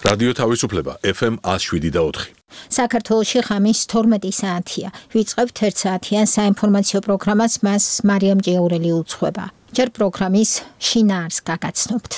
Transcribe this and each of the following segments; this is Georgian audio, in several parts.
რადიო თავისუფლება FM 107.4. საქართველოში ხამის 12 საათია. ვიწყებთ 1 საათიან საინფორმაციო პროგრამას, მას მარიამ ჭიაურელი უძღვება. ჯერ პროგრამის შინაარსს გაგაცნობთ.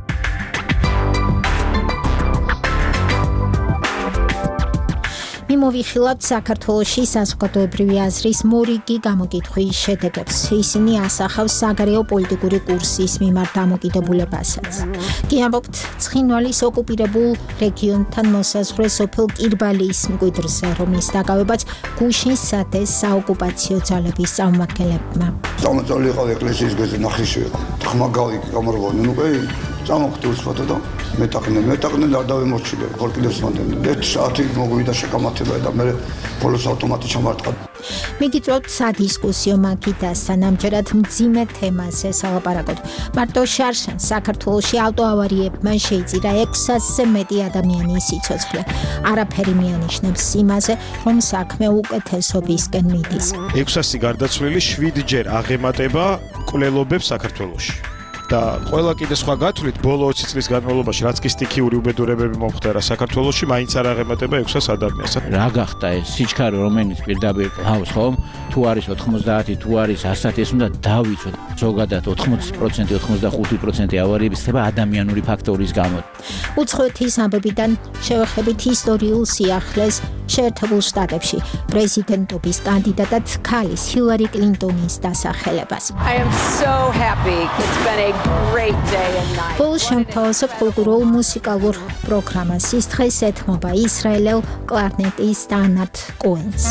მიმოვიხილავთ საქართველოში საზოგადოებრივი აზრის მორიგი გამოკითხვის შედეგებს. ისინი ასახავს საგარეო პოლიტიკური კურსის მიმართ დამოკიდებულებასაც. კი ამბობთ ცხინვალის ოკუპირებულ რეგიონთან მოსაზღვრე სოფელ კირბალის მკვიდრზე, რომლის დაკავებაც გუშინ სადეს საოკუპაციო ძალების წარმომადგენლებმა. Წამოწეული იყო ეკლესიის გზაზე ნახიშვი. ხმა გამარგონი, ნუ კი წამოხტულს ფოტო და მეტაკნე არ დავემორჩილე, ხოლ კიდევ სმანდენ. 1 საათი მოგვიდა შეკამათება და მე ბოლოს ავტომატი ჩამარტყა. მიგიწევთ სადისკუსიო მაგიდასთან ამჯერად მძიმე თემაზე სალაპარაკოთ. მარტო შარშან საქართველოში ავტოავარიებმა შეიწირა 600-ზე მეტი ადამიანის სიცოცხლე. არაფერი მიანიშნებს იმაზე, რომ საქმე უკეთესობისკენ მიდის. 600 გარდაცვლილი 7-ჯერ აღემატება კვლელობებს საქართველოში. და ყველა კიდე სხვა გათვლით ბოლო 20 წლის განმავლობაში რაც კი სტიქიური უბედურებები მომხდარა საქართველოში, მაინც არ აღემატება 600 ადამიანს. რა გახდა ეს სიჩქარე, რომელიც პირდაპირ ყავს, ხომ? თუ არის 90, თუ არის 100, ეს უნდა დავიცვათ. ზოგადად 80%, 85% ავარიების ხდება ადამიანური ფაქტორის გამო. უცხოეთის ამბებიდან შევეხებით ისტორიულ სიახლეს შეერთებულ შტატებში პრეზიდენტობის კანდიდატად ქალის ჰილარი კლინტონის დასახელებას. I am so happy. It's been a great day and night. ბოლოს შემთავაზებ კულტურულ მუსიკალურ პროგრამას. ის დღეს ეთმობა ისრაელელ კლარნეტის ანათ კოენს.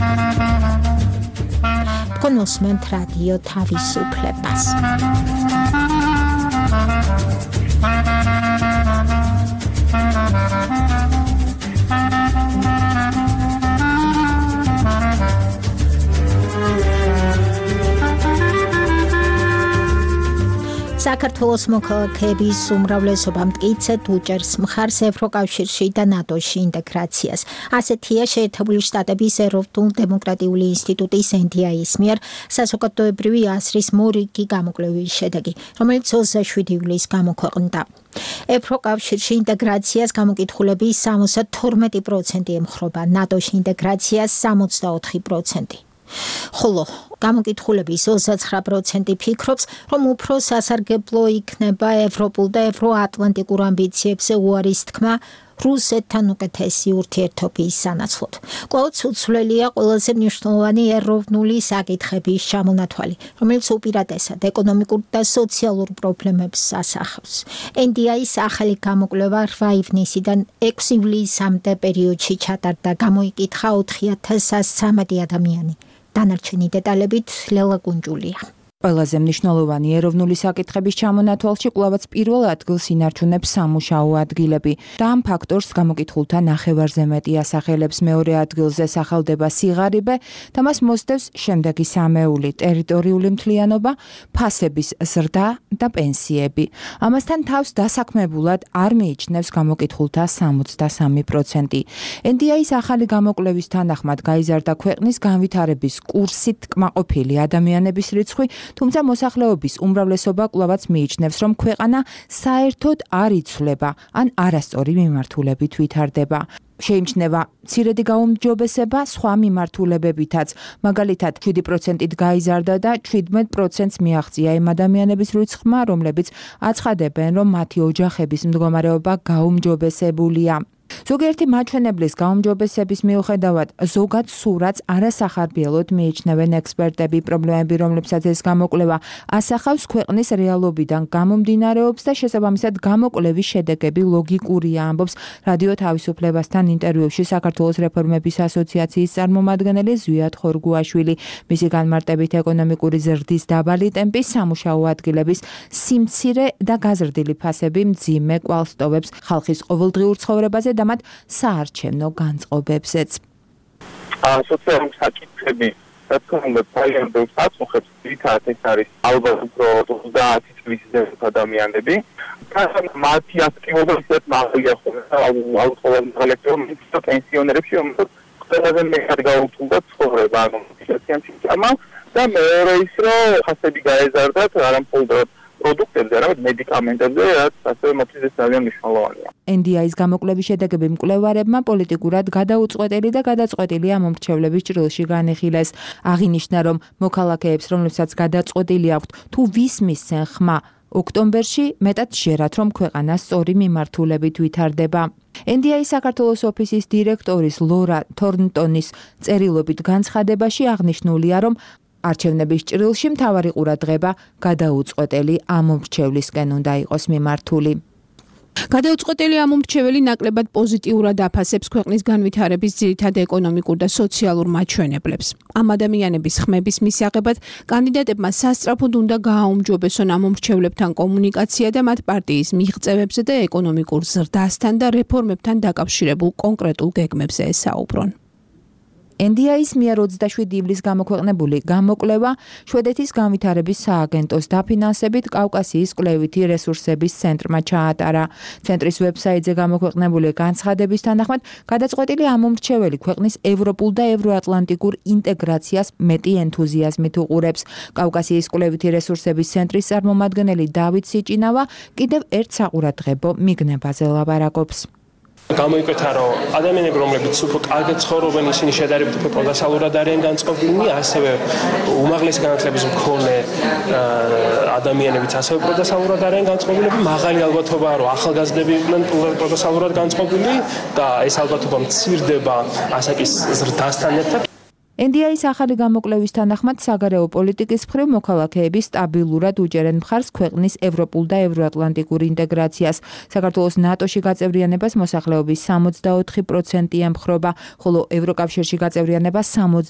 თქვენ უსმენთ რადიო თავისუფლებას. საქართველოს მოქალაქეების უმრავლესობა მტკიცედ უჭერს მხარს ევროკავშირში და ნატოში ინტეგრაციას. ასეთია შეერთებული შტატების ეროვნულ-დემოკრატიული ინსტიტუტის NDI-ის მიერ საზოგადოებრივი აზრის მორიგი გამოკვლევის შედეგი, რომელიც 27 ივლისს გამოქვეყნდა. ევროკავშირში ინტეგრაციას გამოკითხულების 72% ემხრობა, ნატოში ინტეგრაციას 64%. ხოლო გამოკითხულების 29% ფიქრობს, რომ უფრო სასარგებლო იქნება ევროპულ და ევროატლანტიკურ ამბიციებზე უარის თქმა რუსეთთან უკეთესი ურთიერთობის სანაცვლოდ. კვლავ უცვლელია ყველაზე მნიშვნელოვანი ეროვნული საკითხების ჩამონათვალი, რომელიც უპირატესად ეკონომიკურ და სოციალურ პრობლემებს ასახავს. NDI-ის ახალი გამოკვლევა 8 ივნისიდან 6 ივლისამდე პერიოდში ჩატარდა, გამოიკითხა 4113 ადამიანი. დანარჩენი დეტალებით ლელა კუნჯულია. ყველაზე მნიშვნელოვანი ეროვნული საკითხების ჩამონათვალში კვლავაც პირველ ადგილს ინარჩუნებს სამუშაო ადგილები და ამ ფაქტორს გამოკითხულთა ნახევარზე მეტი ასახელებს. მეორე ადგილზე სახალდება სიღარიბე და მას მოსდევს შემდეგი სამეული: ტერიტორიული მთლიანობა, ფასების ზრდა და პენსიები. ამასთან თავს დასაქმებულად არ მიიჩნევს გამოკითხულთა 63%. NDI-ის ახალი გამოკვლევის თანახმად გაიზარდა ქვეყნის განვითარების კურსით კმაყოფილი ადამიანების რიცხვი, თუმცა მოსახლეობის უმრავლესობა კვლავაც მიიჩნევს, რომ ქვეყანა საერთოდ არ იცვლება, ან არასწორი მიმართულებით ვითარდება. შეიმჩნევა მცირედი გაუმჯობესება სხვა მიმართულებებითაც, მაგალითად 7%-ით გაიზარდა და 17%-ს მიაღწია იმ ადამიანების რიცხვმა, რომლებიც აცხადებენ, რომ მათი ოჯახების მდგომარეობა გაუმჯობესებულია. ზოგიერთი მაჩვენებლის გაუმჯობესების მიუხედავად ზოგად სურათს არასახარბიელოდ მიიჩნევენ ექსპერტები. პრობლემები, რომლებსაც ეს გამოკვლევა ასახავს, ქვეყნის რეალობიდან გამომდინარეობს და შესაბამისად გამოკვლევის შედეგები ლოგიკურია, ამბობს რადიო თავისუფლებასთან ინტერვიუში საქართველოს რეფორმების ასოციაციის წარმომადგენელი ზვიად ხორგუაშვილი. მისი განმარტებით ეკონომიკური ზრდის დაბალი ტემპი, სამუშაო ადგილების სიმცირე და გაზრდილი ფასები მძიმე კვალს ტოვებს ხალხის ყოველდღიურ ცხოვრებაზე და მათ საარჩევნო განწყობებზეც. სოციალური საკითხები, რაც უნდა პარლამენტს აწუხებს, თითქოს ეს არის ალბათ უფრო 30 წლის ზემოთ ადამიანები. მათი აქტივობა ისეთ მაღალია ხოლმე, ალბათ მაღალია პენსიონერებში, რომელსაც ყველაზე მეტად გაუწევდა ცხოვრება, ანუ სოციალური სისტემა და მეორე ის, რომ ფასები გაეზარდათ, არამხოლოდ პროდუქტებზე, რაღაც მედიკამენტებზე, რაც ასევე მათთვის ძალიან მნიშვნელოვანია. NDI-ის გამოკვლევის შედეგები მკვლევარებმა პოლიტიკურად გადაუწყვეტელი და გადაწყვეტილი ამომრჩევლების ჭრილში განიხილეს. აღინიშნა, რომ მოქალაქეებს, რომლებსაც გადაწყვეტილი აქვთ, თუ ვისმისცენ ხმა ოქტომბერში მეტად ჟერათ, რომ ქვეყანა სწორი მიმართულებით ვითარდება. NDI საქართველოს ოფისის დირექტორის ლორა თორნტონის წერილობით განცხადებაში აღნიშნულია, რომ არჩევნების ჭრილში მთავარი ყურადღება გადაუწყვეტელი ამომრჩევლისკენ უნდა იყოს მიმართული. გადაუწყვეტელი ამომრჩეველი ნაკლებად პოზიტიურად აფასებს ქვეყნის განვითარების ძირითად ეკონომიკურ და სოციალურ მაჩვენებლებს. ამ ადამიანების ხმების მისაღებად კანდიდატებმა სასწრაფოდ უნდა გააუმჯობესონ ამომრჩევლებთან კომუნიკაცია და მათ პარტიის მიღწევებზე და ეკონომიკურ ზრდასთან და რეფორმებთან დაკავშირებულ კონკრეტულ გეგმებზე ესაუბრონ. NDI-ის მიერ 27 ივლისს გამოქვეყნებული გამოკვლევა შვედეთის განვითარების სააგენტოს დაფინანსებით კავკასიის კვლევითი რესურსების ცენტრმა ჩაატარა. ცენტრის ვებსაიტზე გამოქვეყნებული განცხადების თანახმად, გადაწყვეტილი ამომრჩეველი ქვეყნის ევროპულ და ევროატლანტიკურ ინტეგრაციას მეტი ენთუზიაზმით უყურებს. კავკასიის კვლევითი რესურსების ცენტრის წარმომადგენელი დავით სიჭინავა კიდევ ერთ საყურადღებო მიგნებაზე ლაპარაკობს. გამოიკვეთა, რომ ადამიანები, რომლებიც უფრო კარგად ცხოვრობენ, ისინი შედარებით უფრო პროდასალურად არიან განწყობილნი, ასევე უმაღლესი განათლების მქონე ადამიანებიც ასევე პროდასალურად არიან განწყობილები. მაღალი ალბათობაა, რომ ახალგაზრდები იყვნენ პროდასალურად განწყობილი და ეს ალბათობა მცირდება ასაკის ზრდასთან ერთად. NDI-ის ახალი გამოკვლევის თანახმად საგარეო პოლიტიკის მხრივ მოქალაქეები სტაბილურად უჭერენ მხარს ქვეყნის ევროპულ და ევროატლანტიკურ ინტეგრაციას. საქართველოს ნატოში გაწევრიანებას მოსახლეობის 64% ემხრობა, ხოლო ევროკავშირში გაწევრიანებას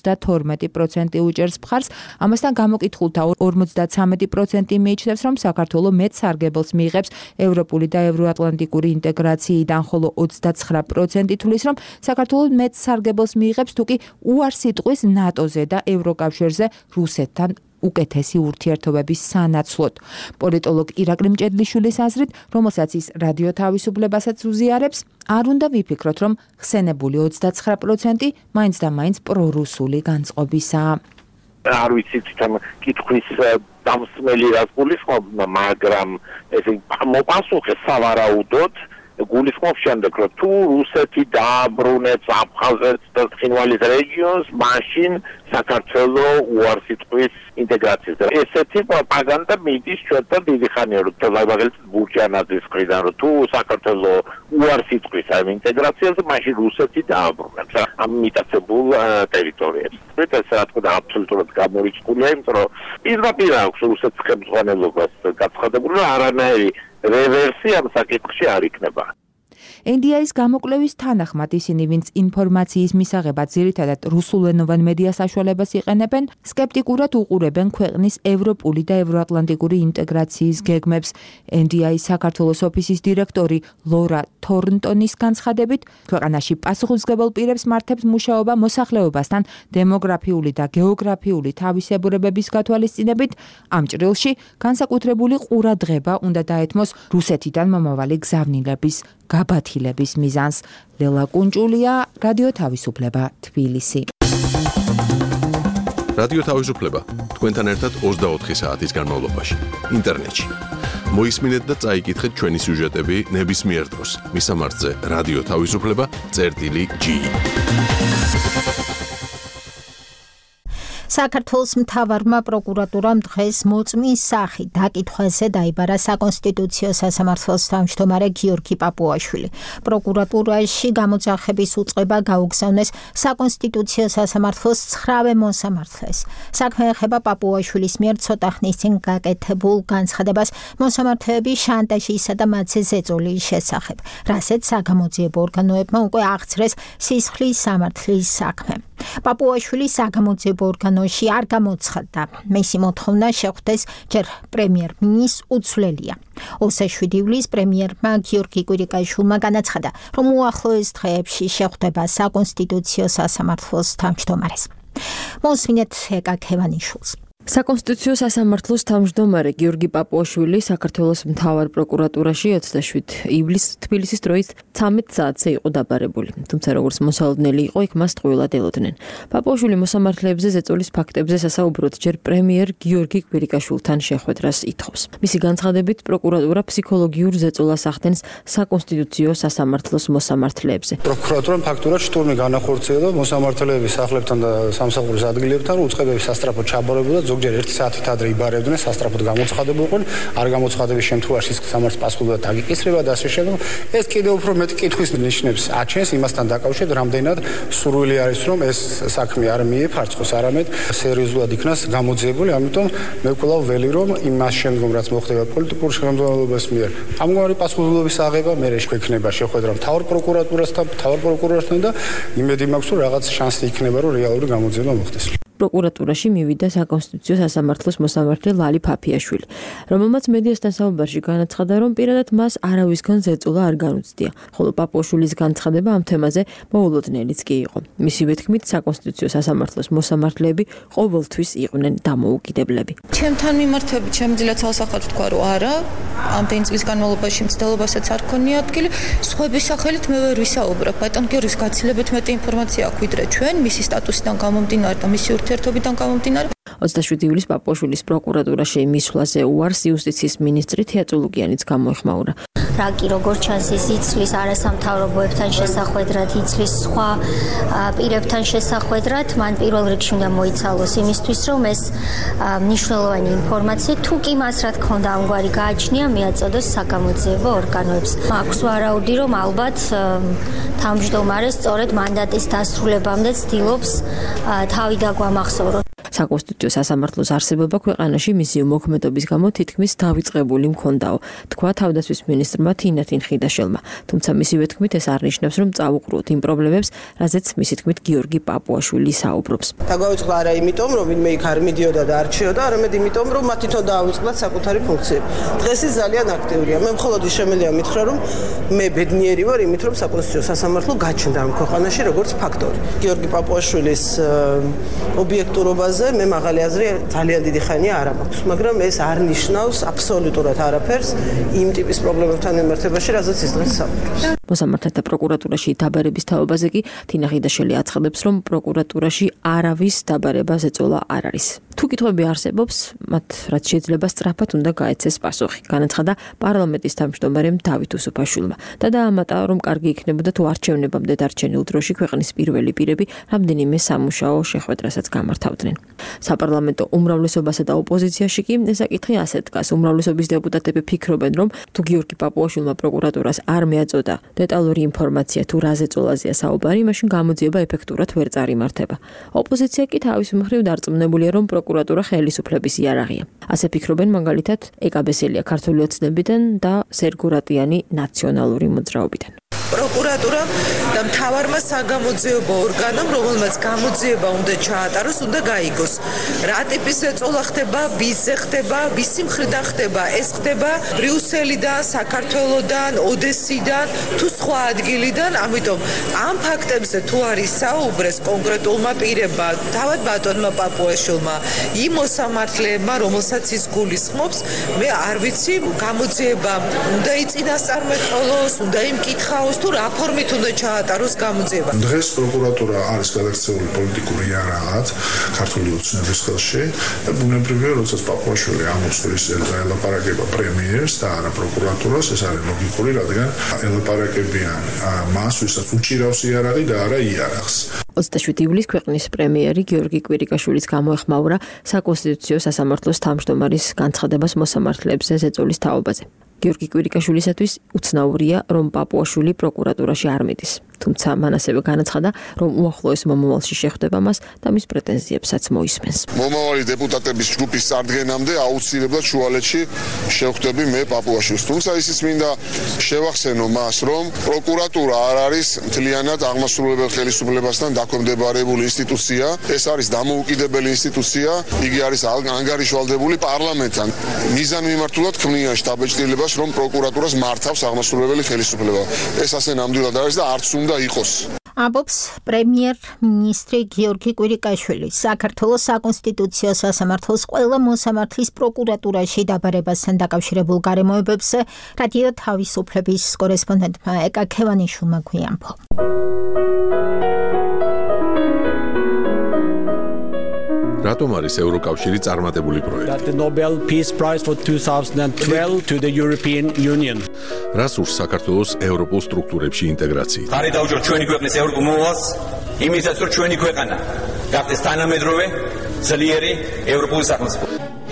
72% უჭერს მხარს. ამასთან გამოკითხულთა 53% მიიჩნევს, რომ საქართველო მეტ სარგებელს მიიღებს ევროპული და ევროატლანტიკური ინტეგრაციიდან, ხოლო 29% თვლის, რომ საქართველო მეტ სარგებელს მიიღებს თუკი უარ სიტყვის ნატოზე და ევროკავშირზე რუსეთთან უკეთესი ურთიერთობების სანაცვლოდ. პოლიტოლოგ ირაკლი მჭედლიშვილის აზრით, რომელსაც ის რადიო თავისუფლებასაც უზიარებს, არ უნდა ვიფიქროთ, რომ ხსენებული 29% მაინც და მაინც პრორუსული განწყობისაა. არ ვიცით თან კითხვის დამსმელი რას გულისხმობ, მაგრამ ესე მოპასუხე სავარაუდოდ გულისხმობ შემდეგ, რომ თუ რუსეთი დააბრუნებს აფხაზეთს და ცხინვალის რეგიონს, მაშინ საქართველო უარსიტყვის ინტეგრაციას. ესეთი პროპაგანდა მიდის ჩვენთან დიდი ხანია, რომ მაგალითად ბურჯანაძის მხრიდან, რომ თუ საქართველო უარსიტყვის ამ ინტეგრაციაზე, მაშინ რუსეთი დააბრუნებს ამ მიტაცებულ ტერიტორიებს. ეს რა თქმა უნდა აბსოლუტურად გამორიცხულია, იმიტომ რომ პირდაპირ აქვს რუსეთის ხელმძღვანელობას გაცხადებული, რომ არანაირი რევერსია ამ საკითხში არ იქნება. NDI-ის გამოკვლევის თანახმად ისინი, ვინც ინფორმაციის მისაღებად ძირითადად რუსულენოვან მედია საშუალებას იყენებენ, სკეპტიკურად უყურებენ ქვეყნის ევროპული და ევროატლანტიკური ინტეგრაციის გეგმებს. NDI-ის საქართველოს ოფისის დირექტორი ლორა თორნტონის განცხადებით, ქვეყანაში პასუხისმგებელ პირებს მართებს მუშაობა მოსახლეობასთან დემოგრაფიული და გეოგრაფიული თავისებურებების გათვალისწინებით, ამ ჭრილში განსაკუთრებული ყურადღება უნდა დაეთმოს რუსეთიდან მომავალი გზავნილების გაბათილების მიზანს. ლელა კუნჭულია, რადიო თავისუფლება, თბილისი. რადიო თავისუფლება თქვენთან ერთად 24 საათის განმავლობაში ინტერნეტში. მოისმინეთ და წაიკითხეთ ჩვენი სიუჟეტები ნებისმიერ დროს. მისამართზე რადიო თავისუფლება.gi. საქართველოს მთავარმა პროკურატურამ დღეს მოწმის სახით დაკითხვაზე დაიბარა საკონსტიტუციო სასამართლოს თავმჯდომარე გიორგი პაპუაშვილი. პროკურატურაში გამოძახების უწყება გაუგზავნეს საკონსტიტუციო სასამართლოს 9-ვე მოსამართლეს. საქმე ეხება პაპუაშვილის მიერ ცოტა ხნის წინ გაკეთებულ განცხადებას მოსამართლეების შანტაჟისა და მათზე ზეწოლის შესახებ, რასაც საგამოძიებო ორგანოებმა უკვე აღძრეს სისხლის სამართლის საქმე. პაპუაშვილი საგამოძიებო ორგანოში არ გამოცხადდა. მისი მოთხოვნა შეხვდეს ჯერ პრემიერ-მინისტრს უცვლელია. 27 ივლისს პრემიერმა გიორგი კვირიკაშვილმა განაცხადა, რომ უახლოეს დღეებში შეხვდება საკონსტიტუციო სასამართლოს თავმჯდომარეს. მოსმინეთ ეკა ქევანიშვილს. საკონსტიტუციო სასამართლოს თავმჯდომარე გიორგი პაპუაშვილი საქართველოს მთავარ პროკურატურაში 27 ივლისს თბილისის დროით 13 საათზე იყო დაბარებული. თუმცა როგორც მოსალოდნელი იყო, იქ მას ტყუილად ელოდნენ. პაპუაშვილი მოსამართლეებზე ზეწოლის ფაქტებზე სასაუბროდ ჯერ პრემიერ გიორგი კვირიკაშვილთან შეხვედრას ითხოვს. მისი განცხადებით, პროკურატურა ფსიქოლოგიურ ზეწოლას ახდენს საკონსტიტუციო სასამართლოს მოსამართლეებზე. პროკურატურამ ფაქტურად შტურმი განახორციელა მოსამართლეების სახლებთან და სამსახურის ადგილებთან უწყებების სასტრაფო ჩაბარებულა ზოგჯერ 1 საათით ადრე იბარებდნენ, სასტრაფოდ გამოცხადებულყვნენ, არ გამოცხადების შემთხვევაში სამართლის პასუხობრივად დაგიკისრება და ასე შემდეგ. ეს კიდევ უფრო მეტი კითხვის ნიშნებს აჩენს იმასთან დაკავშირებით, რამდენად სურვილი არის, რომ ეს საქმე არ მიეფარცხოს, არამედ სერიოზულად იქნას გამოძიებული. ამიტომ მე ვკვლავ ველი, რომ იმას შემდგომ, რაც მოხდება პოლიტიკურ შემადგენლობის მიერ, ამგვარი პასუხისმგებლობის აღება მე შეექნება შეხვედრა მთავარ პროკურატურასთან და იმედი მაქვს, რომ რაღაც შანსი იქნება, რომ რეალური გამოძიება მოხდეს. პროკურატურაში მივიდა საკონსტიტუციო სასამართლოს მოსამართლე ლალი ფაფიაშვილი, რომელმაც მედიასთან საუბარში განაცხადა, რომ პირადად მას არავისგან ზეწოლა არ განუცდია, ხოლო პაპუაშვილის განცხადება ამ თემაზე მოულოდნელიც კი იყო. მისივე თქმით, საკონსტიტუციო სასამართლოს მოსამართლეები ყოველთვის იყვნენ დამოუკიდებლები. ჩემთან მიმართებით შემიძლია ცალსახად ვთქვა, რომ არა, ამდენი წლის განმავლობაში მცდელობასაც არ ქონია ადგილი, სხვების სახელით მე ვერ ვისაუბრებ. ბატონ გიორგის გაცილებით მეტი ინფორმაცია აქვს ვიდრე ჩვენ, მისი სტატუსიდან გამომდინარე და მისი ურთიერთობიდან გამომდინარე. 27 ივლისს პაპუაშვილის პროკურატურაში მისვლაზე უარს იუსტიციის მინისტრი თეა წულუკიანიც გამოეხმაურა. რაკი როგორც ჩანს ის იცლის არასამთავრობოებთან შესახვედრად, იცლის სხვა პირებთან შესახვედრად, მან პირველ რიგში უნდა მოიცალოს იმისთვის, რომ ეს მნიშვნელოვანი ინფორმაცია თუ კი მას რა თქმა უნდა ამგვარი გააჩნია, მიაწოდოს საგამოძიებო ორგანოებს. აქვს ვარაუდი, რომ ალბათ თავმჯდომარე სწორედ მანდატის დასრულებამდე ცდილობს თავი დაგვამახსოვროს. საკონსტიტუციო სასამართლოს არსებობა ქვეყანაში მისი მოქმედობის გამო თითქმის დავიწყებული მქონდაო, თქვა თავდაცვის მინისტრმა თინათინ ხიდაშელმა. თუმცა მისივე თქმით ეს არ ნიშნავს, რომ წავუყროთ იმ პრობლემებს, რაზეც მისი თქმით გიორგი პაპუაშვილი საუბრობს. დაგვაუწყდა არა იმიტომ, რომ ვინმე იქ არ მიდიოდა და არ რჩიოდა, არამედ იმიტომ, რომ მათ თვითონ დააუწყდათ საკუთარი ფუნქციები. დღეს ის ძალიან აქტიურია. მე მხოლოდ შემიძლია მითხრა, რომ მე ბედნიერი ვარ იმით, რომ საკონსტიტუციო სასამართლო გაჩნდა ამ ქვეყანაში როგორც ფაქტორი. გიორგი პაპუაშვილის ობიექტურობაზე მე მაღალი აზრი ძალიან დიდი ხანია არ მაქვს, მაგრამ ეს არ ნიშნავს აბსოლუტურად არაფერს იმ ტიპის პრობლემებთან მიმართებაში, რაზეც ის დღეს საუბრობს. მოსამართლეთა პროკურატურაში დაბარების თაობაზე კი თინა ხიდაშელი აცხადებს, რომ პროკურატურაში არავის დაბარება ზეწოლა არ არის. თუ კითხვები არსებობს, მათ რაც შეიძლება სწრაფად უნდა გაეცეს პასუხი. განაცხადა პარლამენტის თავმჯდომარემ დავით უსუფაშვილმა და დაამატა, რომ კარგი იქნებოდა თუ არჩევნებამდე დარჩენილ დროში ქვეყნის პირველი პირები რამდენიმე სამუშაო შეხვედრასაც გამართავდნენ. საპარლამენტო უმრავლესობასა და ოპოზიციაში კი ეს საკითხი ასეთ დგას. უმრავლესობის დეპუტატები ფიქრობენ, რომ თუ გიორგი პაპუაშვილმა პროკურატურას არ მიაწოდა დეტალური ინფორმაცია თუ რა ზეწოლაზეა საუბარი, მაშინ გამოძიება ეფექტურად ვერ წარიმართება. ოპოზიცია კი თავის მხრივ დარწმუნებულია, რომ პროკურატურა ხელისუფლების იარაღია. ასე ფიქრობენ მაგალითად ეკაბესელია ქართული ოცნებიდან და სერგო რატიანი ნაციონალური მოძრაობიდან. პროკურატურა და მთავარმა საგამოძიებო ორგანომ, რომელმაც გამოძიება უნდა ჩაატაროს, უნდა გაიგოს. რა ტიპის ზეწოლა ხდება, ვისზე ხდება, ვისი მხრიდან ხდება, ეს ხდება ბრიუსელიდან, საქართველოდან, ოდესიდან, თუ სხვა ადგილიდან, ამიტომ ამ ფაქტებზე თუ არის საუბრეს კონკრეტულმა პირებმა, თავად ბატონმა პაპუაშვილმა, იმ მოსამართლეებმა, რომელსაც ის გულისხმობს, მე არ ვიცი, გამოძიება უნდა იწინასწარმეტყველოს, უნდა იმკითხაოს თუ რა ფორმით უნდა ჩაატაროს გამოძიება. დღეს პროკურატურა არის გადაქცეული პოლიტიკური იარაღად ქართული ოცნების ხელში და ბუნებრივია, როდესაც პაპუაშვილი ამოწურს ელაპარაკება პრემიერს და არა პროკურატურას, ეს არის ლოგიკური, რადგან ელაპარაკებიან მას, ვისაც უჭირავს იარაღი და არა იარაღს. 27 ივლისს ქვეყნის პრემიერი გიორგი კვირიკაშვილის გამოეხმაურა საკონსტიტუციო სასამართლოს თავმჯდომარის განცხადებას მოსამართლეებზე ზეწოლის თაობაზე. გიორგი კვირიკაშვილისათვის უცნაურია, რომ პაპუაშვილი პროკურატურაში არ მიდის. თუმცა მან ასევე განაცხადა, რომ უახლოეს მომავალში შეხვდება მას და მის პრეტენზიებსაც მოისმენს. მომავალი დეპუტატების ჯგუფის წარდგენამდე აუცილებლად შუალედში შევხვდები მე პაპუაშვილს. თუმცა ისიც მინდა შევახსენო მას, რომ პროკურატურა არ არის მთლიანად აღმასრულებელ ხელისუფლებასთან დაქვემდებარებული ინსტიტუცია. ეს არის დამოუკიდებელი ინსტიტუცია. იგი არის ანგარიშვალდებული პარლამენტთან. მიზანმიმართულად ქმნიან შტაბ-ჭრილებას, რომ პროკურატურას მართავს აღმასრულებელი ხელისუფლება. ეს ასე ნამდვილად არის და არც უნდა იყოს. ამბობს პრემიერ-მინისტრი გიორგი კვირიკაშვილი. საქართველოს საკონსტიტუციო სასამართლოს ყველა მოსამართლის პროკურატურაში დაბარებასთან დაკავშირებულ გარემოებებზე რადიო თავისუფლების კორესპონდენტმა ეკა ქევანიშვილმა გვიანფო. რატომ არის ევროკავშირი წარმატებული პროექტი? The Nobel Peace Prize for 2012 to the European Union. რას ურს საქართველოს ევროპულ სტრუქტურებში ინტეგრაციით? ხარი დაუჭიროთ ჩვენი ქვეყნის ევროპულ მოვალს, იმისაც რომ ჩვენი ქვეყანა გახდეს თანამედროვე, ძლიერი ევროპული სახელმწიფო.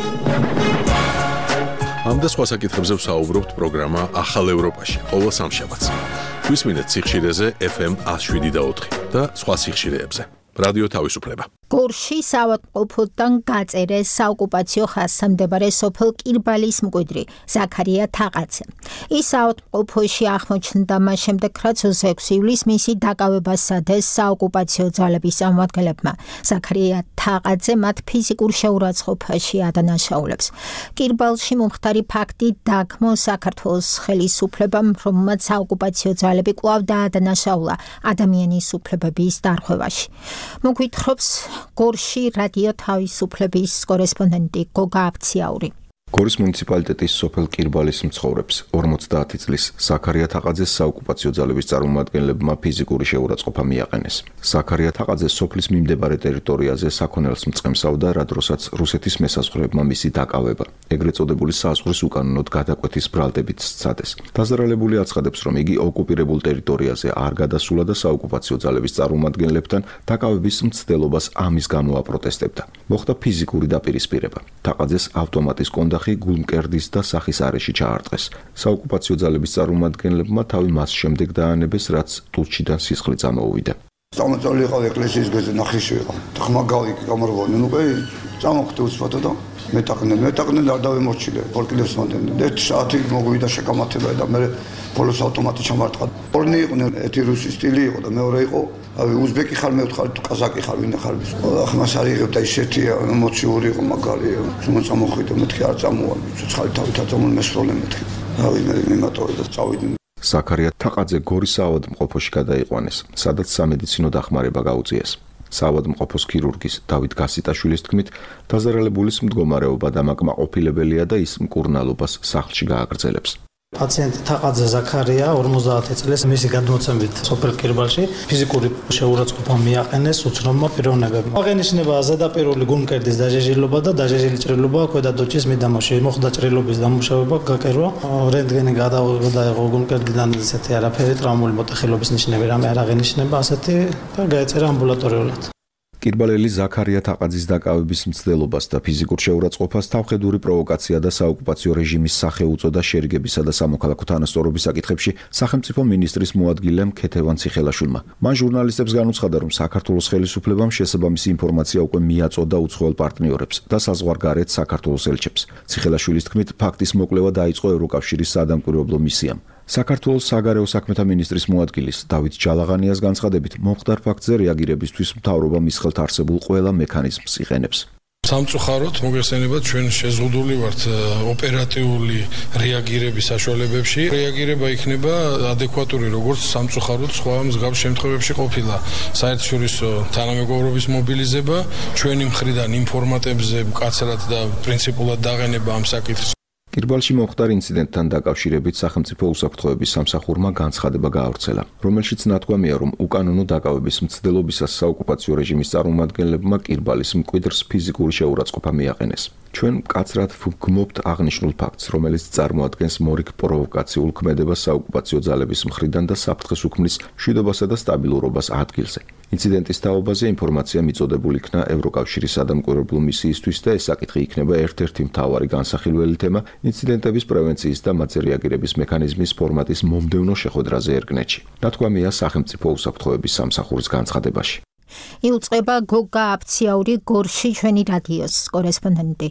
ამ და სხვა საკითხებზე ვსაუბრობთ პროგრამა ახალ ევროპაში, ყოველ სამშაბათს. გვისმინეთ სიხშირეზე FM 107.4 და სხვა სიხშირეებზე. რადიო თავისუფლება. გორში საავადმყოფოდან გაწერეს საოკუპაციო ხაზზე მდებარე სოფელ კირბალის მკვიდრი ზაქარია თაყაძე. ის საავადმყოფოში აღმოჩნდა მას შემდეგ, რაც 26 ივლისს მისი დაკავება სცადეს საოკუპაციო ძალების წარმომადგენლებმა. ზაქარია თაყაძე მათ ფიზიკურ შეურაცხყოფაში ადანაშაულებს. კირბალში მომხდარი ფაქტი დაგმო საქართველოს ხელისუფლებამ, რომელმაც საოკუპაციო ძალები კვლავ დაადანაშაულა ადამიანის უფლებების დარღვევაში. მოგვითხრობს გორში რადიო თავისუფლების კორესპონდენტი გოგა აფციაური. გორის მუნიციპალიტეტის სოფელ კირბალის მცხოვრებს 50 წლის ზაქარია თაყაძეს საოკუპაციო ძალების წარმომადგენლებმა ფიზიკური შეურაცხყოფა მიაყენეს. ზაქარია თაყაძე სოფლის მიმდებარე ტერიტორიაზე საქონელს მწყემსავდა, რა დროსაც რუსეთის მესაზღვრეებმა მისი დაკავება, ეგრეთ წოდებული საზღვრის უკანონოდ გადაკვეთის ბრალდებით სცადეს. დაზარალებული აცხადებს, რომ იგი ოკუპირებულ ტერიტორიაზე არ გადასულა და საოკუპაციო ძალების წარმომადგენლებთან დაკავების მცდელობას ამის გამო აპროტესტებდა. მოხდა ფიზიკური დაპირისპირება. თაყაძეს ავტომატის კონდა გულმკერდის და სახის არეში ჩაარტყეს. საოკუპაციო ძალების წარმომადგენლებმა თავი მას შემდეგ დაანებეს, რაც ტურჩიდან სისხლი წამოუვიდა. წამოწეული იყო ეკლესიის გვერდზე ნახიში იყო. ხმა გავი გამარბოდნენ უკვე წამოხდი უსვათო და მეტაყნენ არ დავემორჩილე. ფოლკლებს მომდენ. 1 საათი მოგვიდა შეკამათება და მე ბოლოს ავტომატი ჩამარტყა. ორნი იყვნენ, ერთი რუსი სტილი იყო და მეორე იყო უზბეკი ხარ, მე ვთხარ თუ კაზაკი ხარ, ვინ ხარ? ხმას არ იღებდა ისეთი ემოციური იყო მაგარი. შემოწამოხვიდა, მეთქი არ წამოვალ, ცოცხალი თავით აწამულ მესროლე მეთქი. რავი მე მიმატოვე და წავიდნენ. ზაქარია თაყაძე გორის საავადმყოფოში გადაიყვანეს, სადაც სამედიცინო დახმარება გაუწიეს. საავადმყოფოს ქირურგის დავით გასიტაშვილის თქმით, დაზარალებულის მდგომარეობა დამაკმაყოფილებელია და ის მკურნალობას სახლში გააგრძელებს. პაციენტი თაყაძე ზაქარია 50 წლის მისი გადმოცემით სოფელ კირბალში ფიზიკური შეურაცხყოფა მიაყენეს უცნობმა პიროვნებებმა. აღენიშნება ზედაპირული გულმკერდის დაჟეჟილობა და დაჟეჟილი ჭრილობა ქვედა დოჭის მიდამოში. მოხდა ჭრილობის დამუშავება, გაკერვა, რენტგენი გადაიღო გულმკერდიდან ისეთი არაფერი ტრაუმული მოტეხილობის ნიშნები რამე არ აღენიშნება ასეთი და გაეწერა ამბულატორიულად. კირბალელი ზაქარია თაყაძის დაკავების მცდელობას და ფიზიკურ შეურაცხყოფას თავხედური პროვოკაცია და საოკუპაციო რეჟიმის სახე უწოდა შერიგებისა და სამოქალაქო თანასწორობის საკითხებში სახელმწიფო მინისტრის მოადგილემ ქეთევან ციხელაშვილმა. მან ჟურნალისტებს განუცხადა, რომ საქართველოს ხელისუფლებამ შესაბამისი ინფორმაცია უკვე მიაწოდა უცხოელ პარტნიორებს და საზღვარგარეთ საქართველოს ელჩებს. ციხელაშვილის თქმით, ფაქტის მოკვლევა დაიწყო ევროკავშირის საადამკვირვებლო მისიამ. საქართველოს საგარეო საქმეთა მინისტრის მოადგილის დავით ჯალაღანიას განცხადებით, მომხდარ ფაქტზე რეაგირებისთვის მთავრობა მის ხელთ არსებულ ყველა მექანიზმს იყენებს. სამწუხაროდ მოგეხსენებათ, ჩვენ შეზღუდული ვართ ოპერატიული რეაგირების საშუალებებში. რეაგირება იქნება ადეკვატური, როგორც სამწუხაროდ სხვა მსგავს შემთხვევებში ყოფილა. საერთაშორისო თანამეგობრობის მობილიზება, ჩვენი მხრიდან ინფორმატებზე მკაცრად და პრინციპულად დაყენება ამ საკითხს. კირბალში მომხდარ ინციდენტთან დაკავშირებით სახელმწიფო უსაფრთხოების სამსახურმა განცხადება გაავრცელა, რომელშიც ნათქვამია, რომ უკანონო დაკავების მცდელობისას საოკუპაციო რეჟიმის წარმომადგენლებმა კირბალის მკვიდრს ფიზიკური შეურაცხყოფა მიაყენეს. ჩვენ მკაცრად ვგმობთ აღნიშნულ ფაქტს, რომელიც წარმოადგენს მორიგ პროვოკაციულ ქმედებას საოკუპაციო ძალების მხრიდან და საფრთხეს უქმნის მშვიდობასა და სტაბილურობას ადგილზე. ინციდენტის თაობაზე ინფორმაცია მიწოდებული იქნა ევროკავშირის საადამკვირვებლო მისიისთვის და ეს საკითხი იქნება ერთ-ერთი მთავარი განსახილველი თემა ინციდენტების პრევენციის და მათზე რეაგირების მექანიზმის ფორმატის მომდევნო შეხვედრაზე ერგნეთში. ნათქვამია სახელმწიფო უსაფრთხოების სამსახურის განცხადებაში. იუწყება გოგა აფციაური გორში ჩვენი რადიოს კორესპონდენტი.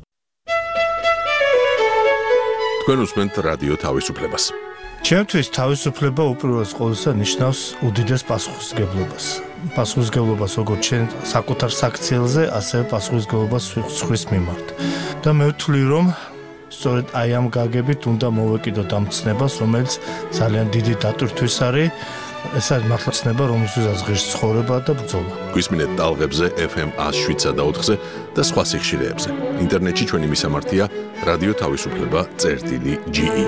თქვენ უსმენთ რადიო თავისუფლებას. ჩემთვის თავისუფლება უპირველეს ყოვლისა ნიშნავს უდიდეს პასუხისმგებლობას. პასუხისმგებლობას როგორც ჩვენ საკუთარ საქციელზე, ასევე პასუხისმგებლობას სხვის მიმართ. და მე ვთვლი, რომ სწორედ აი ამ გაგებით უნდა მოვეკიდოთ ამ ცნებას, რომელიც ძალიან დიდი დატვირთვის არის ეს არის მართლა ცნება, რომელსაც ღირს ცხოვრება და ბრძოლა. გვისმინეთ ტალღებზე FM 107.4-ზე და სხვა სიხშირეებზე. ინტერნეტში ჩვენი მისამართია რადიო თავისუფლება.ge.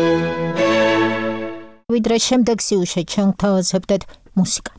ვიდრე შემდეგ სიუჟეტს შევთავაზებდეთ მუსიკა.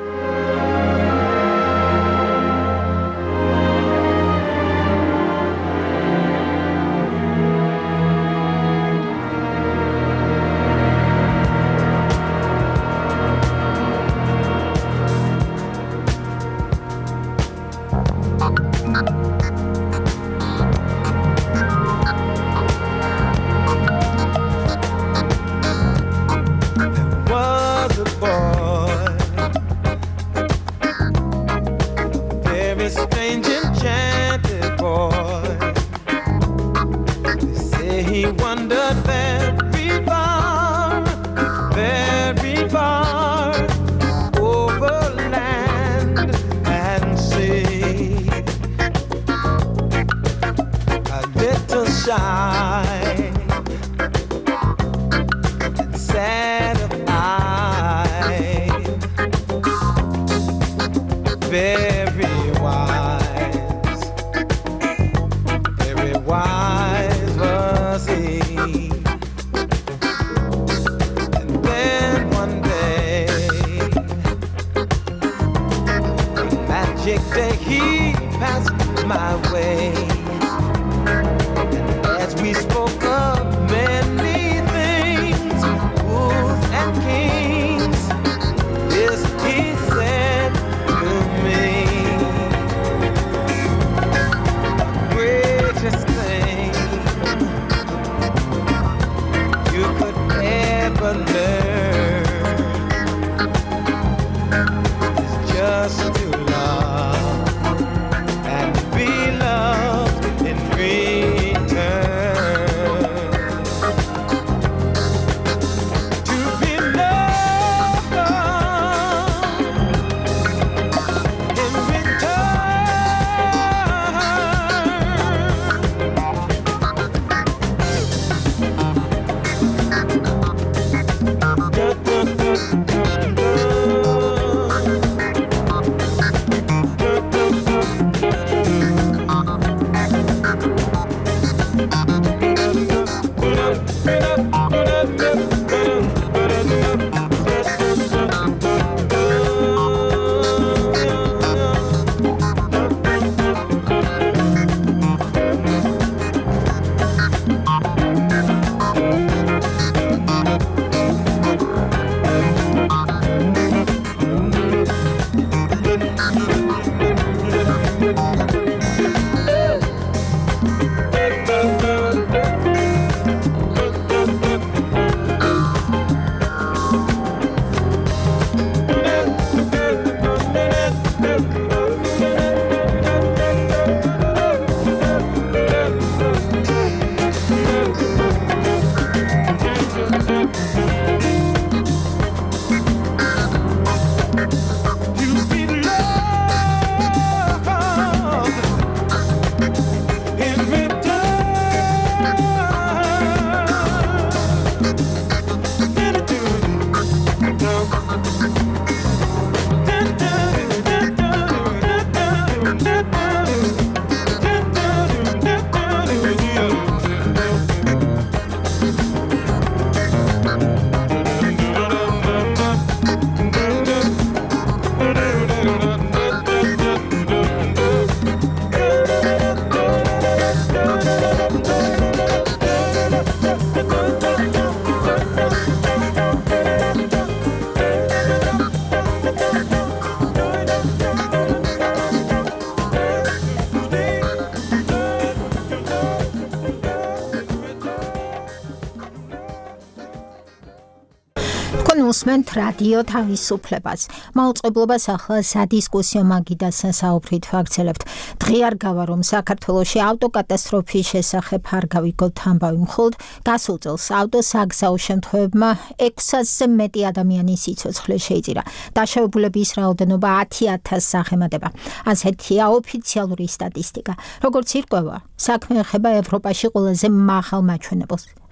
უსმენთ რადიო თავისუფლებას. მაუწყებლობას ახლა სადისკუსიო მაგიდასთან საუბრით ვაგრძელებთ. დღე არ გავა, რომ საქართველოში ავტოკატასტროფის შესახებ არ გავიგოთ ამბავი. მხოლოდ გასულ წელს ავტოსაგზაო შემთხვევებმა 600-ზე მეტი ადამიანის სიცოცხლე შეიწირა. დაშავებულების რაოდენობა 10,000-ს აღემატება. ასეთია ოფიციალური სტატისტიკა. როგორც ირკვევა, საქმე ეხება ევროპაში ყველაზე მაღალ მაჩვენებელს.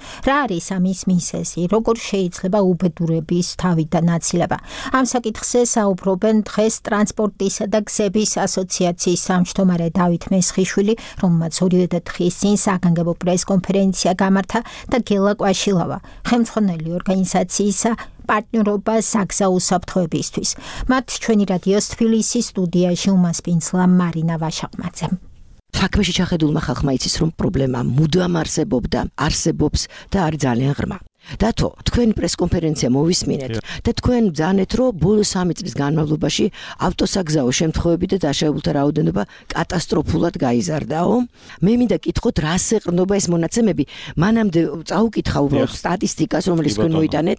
რა არის ამის მიზეზი? როგორ შეიძლება უბედურების თავიდან აცილება? ამ საკითხზე საუბრობენ დღეს ტრანსპორტისა და გზების ასოციაციის სამმჯდომარე დავით მესხიშვილი, რომელმაც ორივე დღის წინ საგანგებო პრესკონფერენცია გამართა და გელა კვაშილავა, ხელმძღვანელი ორგანიზაციისა პარტნიორობა საგზაო უსაფრთხოებისთვის. მათ ჩვენი რადიოს თბილისის სტუდიაში უმასპინძლა მარინა ვაშაყმაძე. საქმეში ჩახედულმა ხალხმა იცის, რომ პრობლემა მუდამ არსებობს და არის ძალიან ღრმა. დათო, თქვენი პრესკონფერენცია მოვისმინეთ და თქვენ ბრძანეთ, რომ ბოლო 3 წლის განმავლობაში ავტოსაგზაო შემთხვევები და დაშავებულთა რაოდენობა კატასტროფულად გაიზარდაო. მე მინდა კითხოთ, რას ეყრდნობა ეს მონაცემები? მანამდე წაუკითხა უბრალოდ სტატისტიკას, რომელიც თქვენ მოიტანეთ.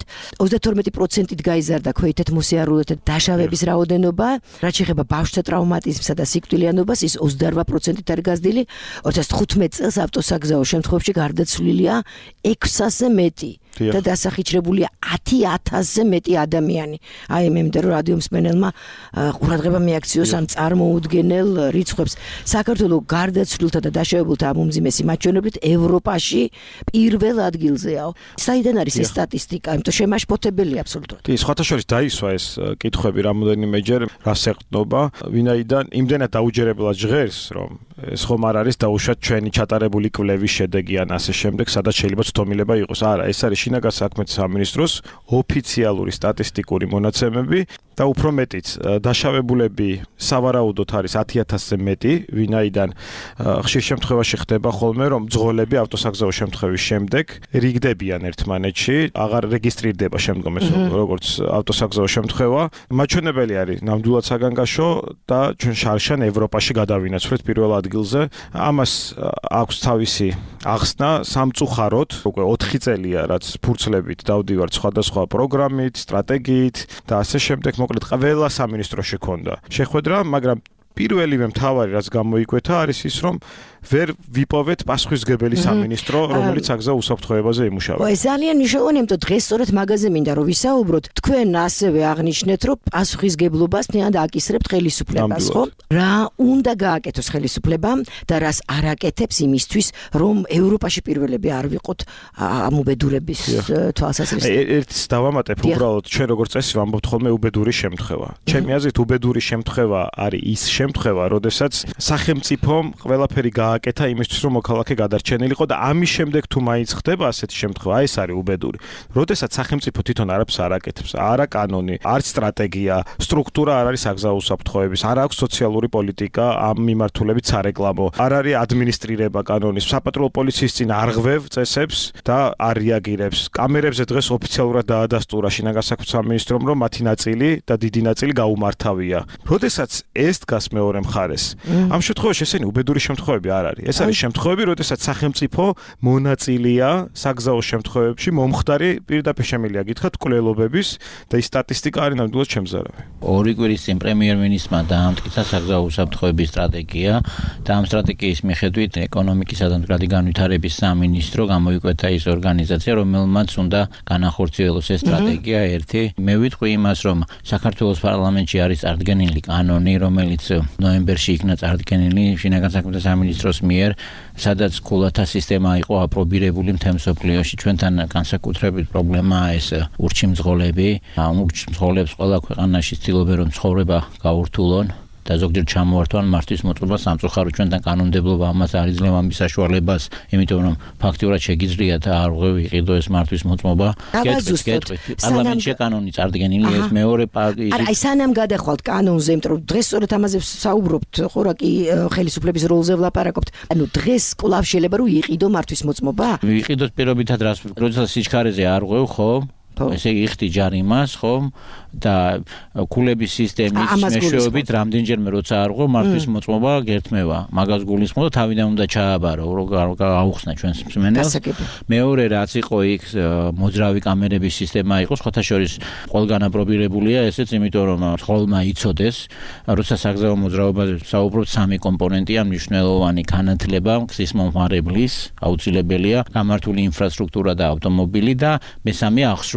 32%-ით გაიზარდა ქვეითად მოსიარულეთა დაშავების რაოდენობა, რაც შეეხება ბავშვთა ტრავმატიზმსა და სიკვდილიანობას, ის 28%-ით არის გაზრდილი. 2015 წელს ავტოსაგზაო შემთხვევებში გარდაცვლილია 600-ზე მეტი. და დასახიჩრებულია 10,000-ზე მეტი ადამიანი. აი მე მინდა რომ რადიო მსმენელმა ყურადღება მიაქციოს ამ წარმოუდგენელ რიცხვებს. საქართველოს გარდაცვლილთა და დაშავებულთა უმძიმესი მაჩვენებლით ევროპაში პირველ ადგილზეა. საიდან არის ეს სტატისტიკა? იმიტომ შემაშფოთებელია აბსოლუტურად. კი, სხვათა შორის დაისვა ეს კითხვები რამოდენიმეჯერ, რას ეყრდნობა, ვინაიდან იმდენად დაუჯერებლად ჟღერს, რომ ეს ხომ არ არის დაუშვათ ჩვენი ჩატარებული კვლევის შედეგი ან ასე შემდეგ, სადაც შეიძლება ცდომილება იყოს. არა, ეს არის შინაგან საქმეთა სამინისტროს ოფიციალური სტატისტიკური მონაცემები და უფრო მეტიც დაშავებულები სავარაუდოდ არის 10,000-ზე მეტი, ვინაიდან ხშირ შემთხვევაში ხდება ხოლმე, რომ ძღოლები ავტოსაგზაო შემთხვევის შემდეგ რიგდებიან ერთმანეთში, აღარ რეგისტრირდება შემდგომ ეს როგორც ავტოსაგზაო შემთხვევა. მაჩვენებელი არის ნამდვილად საგანგაშო და ჩვენ შარშან ევროპაში გადავინაცვლეთ პირველ ადგილზე. ამას აქვს თავისი ახსნა სამწუხაროდ, უკვე 4 წელია რაც ფურცლებით დავდივართ სხვადასხვა პროგრამით, სტრატეგიით და ასე შემდეგ. მოკლედ ყველა სამინისტროში ქონდა შეხვედრა, მაგრამ პირველივე მთავარი რაც გამოიკვეთა არის ის, რომ ვერ ვიპოვეთ პასუხისგებელი სამინისტრო, რომელიც საგზაო უსაფრთხოებაზე იმუშავებს. ეს ძალიან მნიშვნელოვანია, იმიტომ დღეს სწორედ მაგაზე მინდა რომ ვისაუბროთ. თქვენ ასევე აღნიშნეთ, რომ პასუხისგებლობას თუნდაც აკისრებთ ხელისუფლებას, ხო? რა უნდა გააკეთოს ხელისუფლებამ და რას არ აკეთებს იმისთვის, რომ ევროპაში პირველები არ ვიყოთ ამ უბედურების თვალსაზრისით. ერთს დავამატებ, უბრალოდ ჩვენ როგორც წესი ვამბობთ ხოლმე უბედური შემთხვევა. ჩემი აზრით უბედური შემთხვევა არის ის შემთხვევა, როდესაც სახელმწიფომ ყველაფერი გააკეთა იმისთვის, რომ მოქალაქე გადარჩენილიყო და ამის შემდეგ თუ მაინც ხდება ასეთი შემთხვევა, ეს არის უბედური. როდესაც სახელმწიფო თვითონ არაფერს არ აკეთებს, არა კანონი, არც სტრატეგია, სტრუქტურა არ არის საგზაო უსაფრთხოების, არ აქვს სოციალური პოლიტიკა ამ მიმართულებით სარეკლამო, არ არის ადმინისტრირება კანონის, საპატრულო პოლიციის წინ არ ღვევ წესებს და არ რეაგირებს. კამერებზე დღეს ოფიციალურად დაადასტურა შინაგან საქმეთა სამინისტრომ, რომ მათი ნაწილი და დიდი ნაწილი გაუმართავია. როდესაც ეს დგას მეორე მხარეს, ამ შემთხვევაში ესენი უბედური შემთხვევები არ არის. ეს არის შემთხვევები, როდესაც სახელმწიფო მონაწილეა საგზაო შემთხვევებში, მომხდარი პირდაპირ შემიძლია გითხრათ კვლელობების და ის სტატისტიკა არის ნამდვილად შემზარავი. 2 კვირის წინ პრემიერ-მინისტრმა დაამტკიცა საგზაო უსაფრთხოების სტრატეგია და ამ სტრატეგიის მიხედვით ეკონომიკისა და მდგრადი განვითარების სამინისტრო გამოიკვეთა ის ორგანიზაცია, რომელმაც უნდა განახორციელოს ეს სტრატეგია. ერთი, მე ვიტყვი იმას, რომ საქართველოს პარლამენტში არის წარდგენილი კანონი, რომელიც ნოემბერში იქნა წარდგენილი შინაგან საქმეთა სამინისტროს მიერ, სადაც კულათა სისტემა იყო აპრობირებული მთელ მსოფლიოში. ჩვენთან განსაკუთრებით პრობლემაა ეს ურჩიმძღოლები. ამ ურჩიმძღოლებს ყველა ქვეყანაში ცდილობენ რომ ცხოვრება გაურთულონ და ზოგჯერ ჩამოართვან მართვის მოწყობა. სამწუხაროდ ჩვენთან კანონმდებლობა ამას არ იძლევა მის საშუალებას, იმიტომ რომ ფაქტიურად შეგიძლიათ არ ვიყიდო ეს მართვის მოწყობა. პარლამენტში კანონი წარდგენილი ეს მეორე აი სანამ გადახვალთ კანონზე, იმიტომ რომ დღეს სწორედ ამაზე საუბრობთ, ხო რა კი ხელისუფლების როლზე ვლაპარაკობთ. ანუ დღეს კვლავ შეიძლება რომ იყიდო მართვის მოწყობა? ვიყიდოთ პირობითად რას, როდესაც სიჩქარეზე არ ღვევ, ხო? ესე იხდი ჯარიმას, ხო? და კულების სისტემის მეშვეობით რამდენჯერმე როცა არ ღვევ მართვის მოწყობა გერთმევა. მაგას გულისხმობ და თავიდან უნდა ჩააბარო, რომ გააუხსნა ჩვენს მსმენელს. მეორე რაც იყო იქ მოძრავი კამერების სისტემა იყო, სხვათა შორის ყველგან აპრობირებულია ესეც, იმიტომ რომ ხოლმე იცოდეს, როცა საგზაო მოძრაობაზე საუბრობთ, 3 კომპონენტია მნიშვნელოვანი: განათლება, გზის მომხმარებლის, აუცილებელია, გამართული ინფრასტრუქტურა და ავტომობილი და მესამე აღსრულება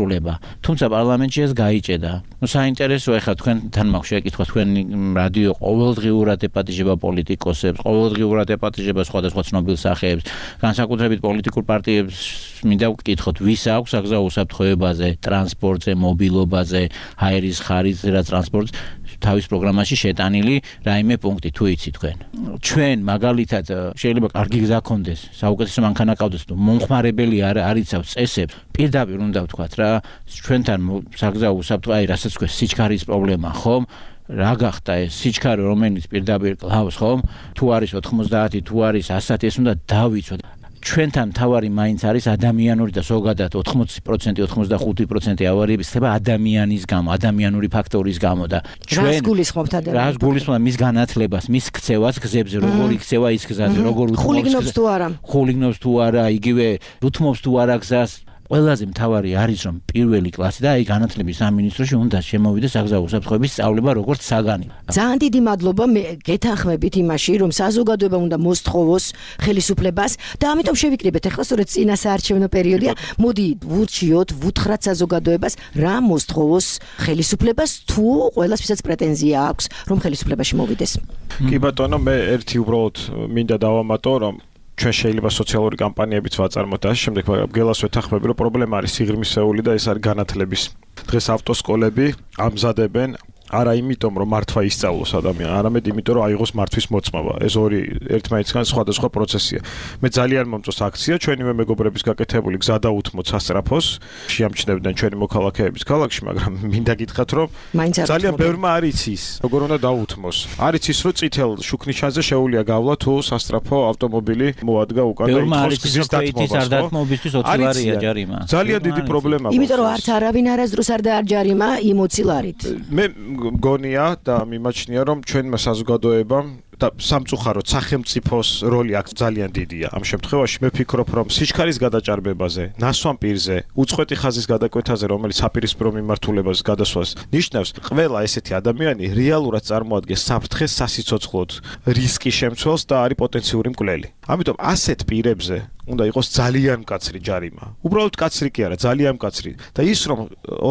სწავლება. თუმცა პარლამენტში ეს გაიჭედა. საინტერესოა ახლა თქვენთან მაქვს შეკითხვა, თქვენ რადიო ყოველდღიურად ეპატიჟება პოლიტიკოსებს, ყოველდღიურად ეპატიჟება სხვადასხვა ცნობილ სახეებს, განსაკუთრებით პოლიტიკურ პარტიებს მინდა ვკითხოთ, ვის აქვს საგზა უსაფრთხოებაზე, ტრანსპორტზე, მობილობაზე, ჰაერის ხარისზე და ტრანსპორტს თავის პროგრამაში შეტანილი რაიმე პუნქტი თუ იცით თქვენ. ჩვენ მაგალითად შეიძლება კარგი გზა გქონდეს, საუკეთესო მანქანა გყავდეს, მომხმარებელი არ არიცავ წესებს, პირდაპირ უნდა ვთქვათ რა, ჩვენთან საგზა უსაფრთხო, აი რასაც თქვენ სიჩქარის პრობლემა, ხომ? რა გახდა ეს სიჩქარე, რომელიც პირდაპირ კლავს, ხომ? თუ არის 90, თუ არის 100, ეს უნდა დავიცოთ. ჩვენთან თავარი მაინც არის ადამიანური და ზოგადად 80%, 85% ავარიების ხდება ადამიანის გამო, ადამიანური ფაქტორის გამო და ჩვენ გულისხმობთ ადამიანს. რას გულისხმობთ მის განათლებას, მის ქცევას გზებზე, როგორ იქცევა ის გზაზე, როგორ ხულიგნობს თუ არა. ხულიგნობს თუ არა, იგივე უთმობს თუ არა გზას. ყველაზე მთავარი არის რომ პირველი კლასი და აი განათლების სამინისტროში უნდა შემოვიდეს საგზა უსაფრთხოების სწავლება როგორც საგანი. ძალიან დიდი მადლობა, მე გეთანხმებით იმაში, რომ საზოგადოება უნდა მოსთხოვოს ხელისუფლებას და ამიტომ შევიკრიბეთ ახლა სწორედ წინა საარჩევნო პერიოდია. მოდი ვურჩიოთ, ვუთხრათ საზოგადოებას, რა მოსთხოვოს ხელისუფლებას თუ ყველას ვისაც პრეტენზია აქვს, რომ ხელისუფლებაში მოვიდეს. კი ბატონო, მე ერთი უბრალოდ მინდა დავამატო, რომ ჩვენ შეიძლება სოციალური კამპანიებიც ვაწარმოოთ და ამ შემდეგ გელას ვეთანხმები, რომ პრობლემა არის სიღრმისეული და ეს არის განათლების. დღეს ავტოსკოლები ამზადებენ არა იმიტომ რომ მართვა ისწავლოს ადამიანი, არამედ იმიტომ რომ აიღოს მართვის მოწმობა. ეს ორი ერთმანეთისგან სხვადასხვა პროცესია. მე ძალიან მომწონს აქცია, ჩვენივე მეგობრების გაკეთებული გზა დაუთმოთ სასწრაფოს, შეამჩნევდნენ ჩვენი მოქალაქეების ქალაქში, მაგრამ მინდა გითხრათ რომ ძალიან ბევრმა არ იცის, როგორ უნდა დაუთმოს. არ იცის რომ წითელ შუქნიშანზე შეუძლია გავლა თუ სასწრაფო ავტომობილი მოადგა უკან და ითხოვს გზის დათმობისთვის 20 ლარია ჯარიმა. ძალიან დიდი პრობლემაა. იმიტომ რომ არც არავინ არასდროს არ დაარჯარიმა იმ 20 ლარით. მე მგონია და მიმაჩნია რომ ჩვენმა საზოგადოებამ და სამწუხაროდ სახელმწიფოს როლი აქ ძალიან დიდია. ამ შემთხვევაში მე ვფიქრობ რომ სიჩქარის გადაჭარბებაზე, ნასვამ პირზე, უწყვეტი ხაზის გადაკვეთაზე, რომელიც საპირისპირო მიმართულებას გადასვას ნიშნავს, ყველა ესეთი ადამიანი რეალურად წარმოადგენს საფრთხეს სასიცოცხლოდ, რისკის შემცველს და არის პოტენციური მკვლელი. ამიტომ ასეთ პირებზე უნდა იყოს ძალიან მკაცრი ჯარიმა. უბრალოდ მკაცრი კი არა, ძალიან მკაცრი. და ის რომ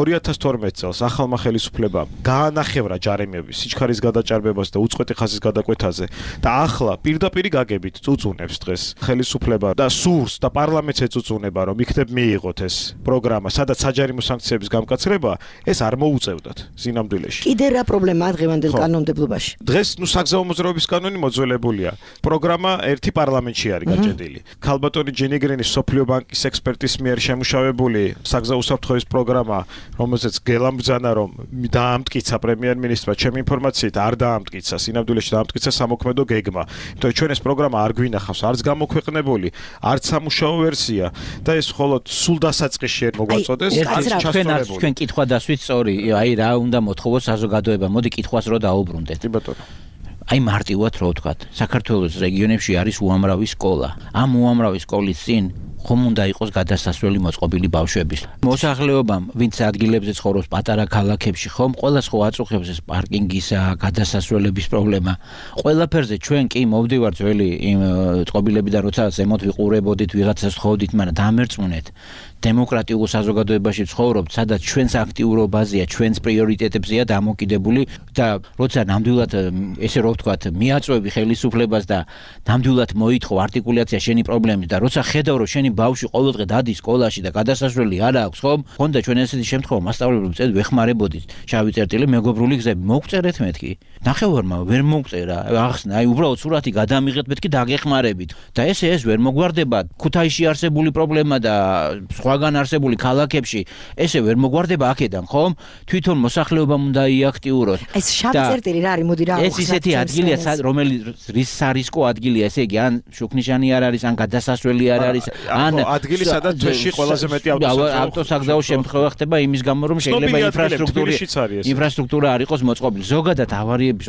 2012 წელს ახალმა ხელისუფლებამ გაანახევრა ჯარიმები სიჩქარის გადაჭარბებას და უწყვეტი ხაზის გადაკვეთაზე და ახლა პირდაპირ გაგებით წუწუნებს დღეს ხელისუფლება და სურს და პარლამენტს ეწუწუნება რომ იქნებ მიიღოთ ეს პროგრამა, სადაც საჯარიმო სანქციების გამკაცრება, ეს არ მოუწევდათ სინამდვილეში. კიდე რა პრობლემაა დღევანდელ კანონმდებლობაში? დღეს საგზაო მოძრაობის კანონი მოძველებულია. პროგრამა ერთი პარლამენტში არის გაჭედილი. ქალბატონი ჯენიგრენის სოფლიო ბანკის ექსპერტის მიერ შემუშავებული საგზაო უსაფრთხოების პროგრამა, რომელზეც გელამბძანა რომ დაამტკიცა პრემიერ-მინისტრმა, ჩემი ინფორმაციით არ დაამტკიცა, სინამდვილეში დაამტკიცა სამოქმედო გეგმა. იმიტომ ჩვენ ეს პროგრამა არ გვინახავს, არც გამოქვეყნებული, არც სამუშაო ვერსია და ეს მხოლოდ სულ დასაწყისში მოგვაწოდეს, არც ჩასწორებული. ჩვენ კითხვა დასვით სწორი, აი რა უნდა მოთხოვოს საზოგადოება, მოდი კითხვას რო დაუბრუნდეთ. კი ბატონო. აი მარტივად რო ვთქვათ, საქართველოს რეგიონებში არის უამრავი სკოლა. ამ უამრავი სკოლის წინ ხომ უნდა იყოს გადასასვლელი მოწყობილი ბავშვების. მოსახლეობამ, ვინც ადგილებზე ცხოვრობს პატარა ქალაქებში, ხომ ყველა სხვა აწუხებს ეს პარკინგისა, გადასასვლელების პრობლემა. ყველაფერზე ჩვენ კი მოვდივართ ძველი იმ წყობილებიდან, როცა ზემოთ ვიყურებოდით, ვიღაცას ხოვდით, მაგრამ დამერწმუნეთ. დემოკრატიულ საზოგადოებაში ცხოვრობთ, სადაც ჩვენს აქტიურობაზეა, ჩვენს პრიორიტეტებზეა დამოკიდებული და როცა ნამდვილად ესე რო ვთქვათ, მიაწვევი ხელისუფლებას და ნამდვილად მოითხოვ არტიკულაცია შენი პრობლემის და როცა ხედავ რომ შენი ბავშვი ყოველდღე დადის სკოლაში და გადასასვლელი არ აქვს, ხომ? ხონდა ჩვენ ესეთი შემთხვევა მასწავლებლებს წედ ვეხმარებოდით. შავი წერტილი მეგობრული გზები მოგწერეთ მეთქი. ნახევარმა ვერ მოგწერა. ახსნა, აი უბრალოდ სურათი გადამიღეთ მეთქი დაგეხმარებით. და ეს ვერ მოგვარდება ქუთაისში არსებული პრობლემა და სხვაგან არსებული ქალაქებში ესე ვერ მოგვარდება აქედან, ხომ? თვითონ მოსახლეობამ უნდა იაქტიუროს. ეს შავი წერტილი რა არის? მოდი რა ეს ისეთი ადგილია, რომელიც რის სარისკო ადგილია, ესე იგი, ან შუქნიშანი არ არის, ან გადასასვლელი არ არის, ან ადგილი, სადაც თვეში ყველაზე მეტი ავტოსაგზაო შემთხვევა ხდება იმის გამო, რომ შეიძლება ინფრასტრუქტურა არ იყოს მოწყობილი. ზოგადად ავარიების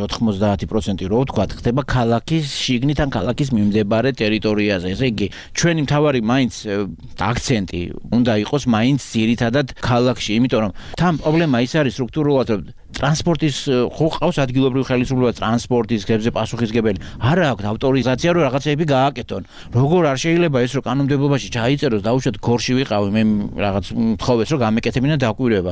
90% რო ვთქვათ, ხდება ქალაქის შიგნით ან ქალაქის მიმდებარე ტერიტორიაზე. ესე იგი, ჩვენი მთავარი მაინც აქცენტი უნდა იყოს მაინც ძირითადად ქალაქში, იმიტომ რომ თან პრობლემა ის არის სტრუქტურულად, რომ ტრანსპორტის ხო ყავს ადგილობრივი ხელისუფლება ტრანსპორტის გზებზე პასუხისგებელი არა აქვს ავტორიზაცია რომ რაღაცები გააკეთონ როგორ არ შეიძლება ეს რომ კანონმდებლობაში ჩაიწეროს დაუშვათ გორში ვიყავი მე რაღაც მთხოვეს რომ გამეკეთებინა დაკვირვება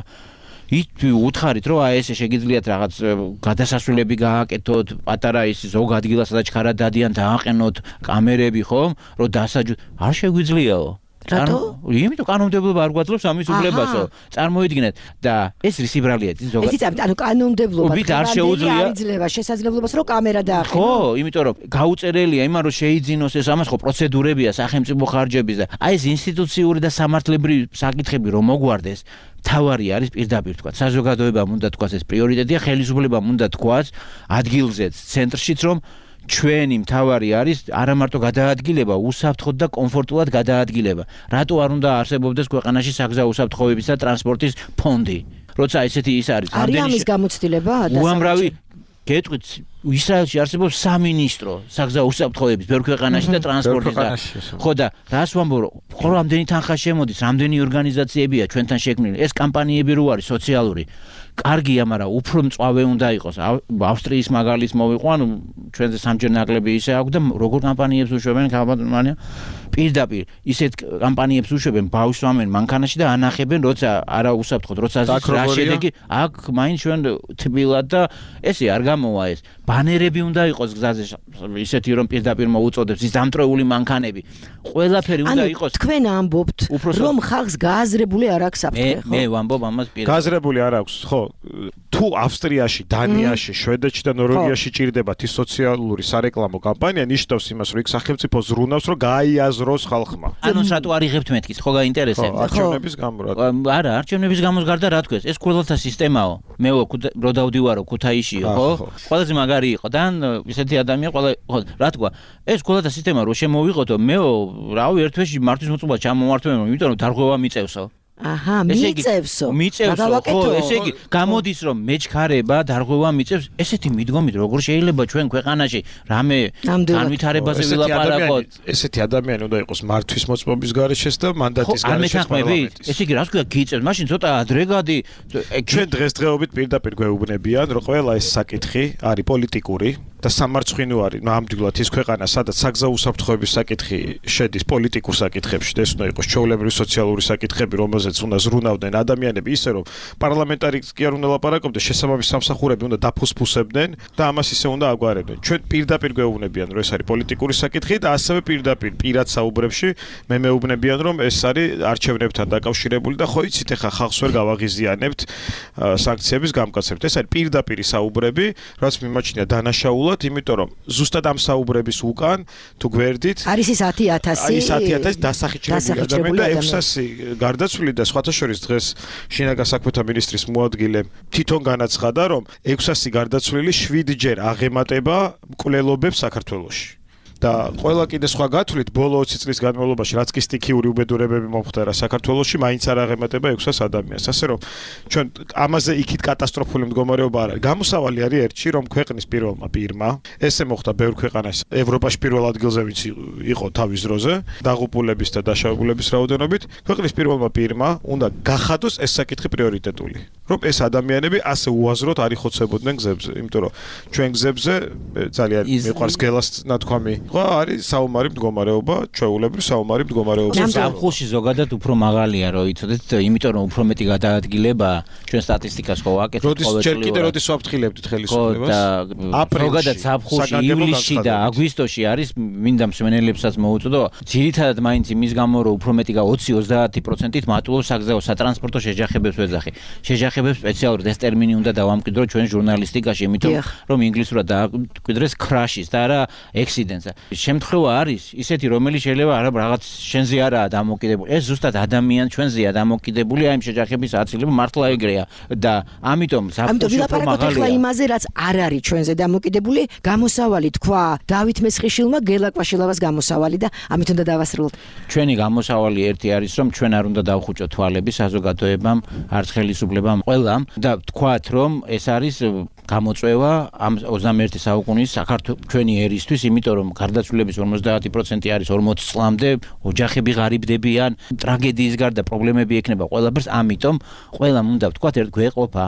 უთხარით რომ აი ესე შეგიძლიათ რაღაც გადასასვლელები გააკეთოთ პატარა ის ზოგ ადგილას სადაც ხარა დადიან დააყენოთ კამერები ხომ რომ დასაჯოთ არ შეგვიძლიაო რატო? იმიტომ კანონმდებლობა არ გვაძლევს ამის უფლებასო. წარმოიდგინეთ და ეს რის იბრალია ზოგადად. ესიც ანუ კანონმდებლობა არ შეუძლია იძლევა შესაძლებლობას რომ კამერა დაახენო. ხო, იმიტომ რომ გაუწერელია იმან რომ შეიძინოს ეს ამას ხო პროცედურებია სახელმწიფო ხარჯების და აი ეს ინსტიტუციური და სამართლებრივი საკითხები რომ მოგვარდეს თავარი არის პირდაპირ თქვა. საზოგადოებამ უნდა თქვას ეს პრიორიტეტია, ხელისუფლებამ უნდა თქვას ადგილზეც, ცენტრშიც რომ ჩვენი მთავარი არის არა მარტო გადაადგილება, უსაფრთხოდ და კომფორტულად გადაადგილება. რატო არ უნდა არსებობდეს ქვეყანაში საგზაო უსაფრთხოებისა და ტრანსპორტის ფონდი? როცა ესეთი ის არის. არის ამის გამოცდილება? უამრავი გეტყვით ისრაელში არსებობს სამინისტრო საგზაო უსაფრთხოების ბევრ ქვეყანაში და ტრანსპორტის და ხო და რას ვამბობ რომ ხო რამდენი თანხა შემოდის, რამდენი ორგანიზაციებია ჩვენთან შექმნილი. ეს კამპანიები რო არის სოციალური კარგია, მაგრამ უფრო მწვავე უნდა იყოს. ავსტრიის მაგალითს მოვიყვან, ჩვენზე სამჯერ ნაკლები ისე აქვს და როგორ კამპანიებს უშვებენ კამპანია პირდაპირ ისეთ კამპანიებს უშვებენ ბავშვს ვამენ მანქანაში და ანახებენ, როცა არა უსაფრთხოდ, როცა რა შედეგი აქ მაინც ჩვენ თბილად და ესე არ გამოვა ეს. ბანერები უნდა იყოს გზაზე ისეთი რომ პირდაპირ მოუწოდებს ის დამტრეული მანქანები. ყველაფერი უნდა იყოს. თქვენ ამბობთ რომ ხალხს გააზრებული არ აქვს საფრთხე, ხო? მე ვამბობ ამას პირდაპირ. გააზრებული არ აქვს, ხო? თუ ავსტრიაში, დანიაში, შვედეთში და ნორვეგიაში ჭირდებათ ის სოციალური სარეკლამო კამპანია, ნიშნავს იმას, რომ იქ სახელმწიფო ზრუნავს, რომ გაიაზროს ხალხმა. ანონს რატო არ იღებთ მეთქის, ხო გაინტერესებთ? არჩევნების გამო რა. არა, არჩევნების გამოს გარდა რა თქვეს? ეს ქულათა სისტემაო. მე რო დავდივარო ქუთაისშიო, ხო? ყველაზე მაგარი იყო და ისეთი ადამიანი ყველა ხო რა თქვა? ეს ქულათა სისტემა რო შემოვიღოთო, მეო რავი ერთ თვეში მართვის მოწყობა ჩამომართვენ, იმიტომ რომ დარღვევა მიწევსო. აჰა, მიწევსო. ხო, ესე იგი, გამოდის რომ მეჩქარება დარღვევა მიწევს, ესეთი მიდგომით როგორ შეიძლება ჩვენ ქვეყანაში რამე განვითარებაზე ვილაპარაკოთ? ესეთი ადამიანი უნდა იყოს მართვის მოწყობის გარეშე და მანდატის გარეშე. ესე იგი, რას ქვია გიწევს? მაშინ ცოტა ადრეგადი ჩვენ დღესდღეობით პირდაპირ გვეუბნებიან, რომ ყველა ეს საკითხი არის პოლიტიკური და სამარცხვინო არის ნამდვილად ის ქვეყანა, სადაც საგზაო უსაფრთხოების საკითხი შედის პოლიტიკურ საკითხებში და ეს უნდა იყოს ჩვეულებრივი სოციალური საკითხები, რომელზეც უნდა ზრუნავდნენ ადამიანები, ისე რომ პარლამენტარიც კი არ უნდა ლაპარაკობდეს, შესაბამის სამსახურები უნდა დაფუსფუსებდნენ და ამას ისე უნდა აგვარებდნენ. ჩვენ პირდაპირ გვეუბნებიან, რომ ეს არის პოლიტიკური საკითხი და ასევე პირდაპირ პირად საუბრებში მე მეუბნებიან, რომ ეს არის არჩევნებთან დაკავშირებული და ხო იცით, ეხა ხალხს ვერ გავაღიზიანებთ სანქციების გამკაცებთ. ეს არის პირდაპირი საუბრები, რაც მიმაჩნია დანაშაულად, იმიტომ რომ ზუსტად ამ საუბრების უკან თუ გვერდით არის ის 10,000 ის 10,000 დასახიჩრებული ადამიანი და 600 გარდაცვლილი და სხვათა შორის დღეს შინაგან საქმეთა მინისტრის მოადგილე თვითონ განაცხადა, რომ 600 გარდაცვლილი 7ჯერ აღემატება მკვლელობებს საქართველოში. და ყველა კიდე სხვა გათვლით ბოლო 20 წლის განმავლობაში რაც კი სტიქიური უბედურებები მომხდარა საქართველოში, მაინც არ აღემატება 600 ადამიანს. ასე რომ ჩვენ ამაზე იქით კატასტროფული მდგომარეობა არ არის. გამოსავალი არის ერთში, რომ ქვეყნის პირველმა პირმა, ესე მოხდა ბევრ ქვეყანაში, ევროპაში პირველ ადგილზე ვინც იყო თავის დროზე, დაღუპულების და დაშავებულების რაოდენობით, ქვეყნის პირველმა პირმა უნდა გახადოს ეს საკითხი პრიორიტეტული. რომ ეს ადამიანები ასე უაზროდ არ იხოცებოდნენ გზებზე, იმიტომ რომ ჩვენ გზებზე ძალიან მიყვარს გელას ნათქვამი ხო არის საომარი მდგომარეობა, ჩვეულებრივ საომარი მდგომარეობა. სამხულში ზოგადად უფრო მაღალია, რომ იცოდეთ, იმიტომ რომ უფრო მეტი გადაადგილება ჩვენ სტატისტიკას ხო ვაკეთებთ ყოველწლიურად. ჯერ კიდე როდის ვაფრთხილებთ ხელისუფლებას? ზოგადად სამხულში ივლისში და აგვისტოში არის მინდა მსმენელებსაც მოუწოდო, ძირითადად მაინც იმის გამო რომ უფრო მეტი 20-30%-ით მატულობს საგზაო სატრანსპორტო შეჯახებებს ვეძახი. შეჯახებებს სპეციალურად ეს ტერმინი უნდა დავამკვიდრო ჩვენ ჟურნალისტიკაში, იმიტომ რომ ინგლისურად დააკვირდეს crashes და არა accidents. შემთხვევა არის ისეთი, რომელიც შეიძლება რაღაც შენზე არაა დამოკიდებული. ეს ზუსტად ადამიან ჩვენზეა დამოკიდებული, აი იმ შეჯახების აცილება მართლა ეგრეა და ამიტომ საფუძველი მაღალია. იმაზე რაც არ არის ჩვენზე დამოკიდებული, გამოსავალი თქვა დავით მესხიშვილმა გელა კვაშილავას გამოსავალი და ამით უნდა დავასრულოთ. ჩვენი გამოსავალი ერთი არის, რომ ჩვენ არ უნდა დავხუჭოთ თვალები საზოგადოებამ, არც ხელისუფლებამ, ყველამ და თქვათ, რომ ეს არის გამოწვევა ამ 21 საუკუნის საქართველოს ჩვენი ერისთვის, იმიტომ რომ გარდაცვლილების 50% არის 40 წლამდე, ოჯახები ღარიბდებიან, ტრაგედიის გარდა პრობლემები ექნება ყველაფერს, ამიტომ ყველამ უნდა ვთქვათ, ერთ გვეყოფა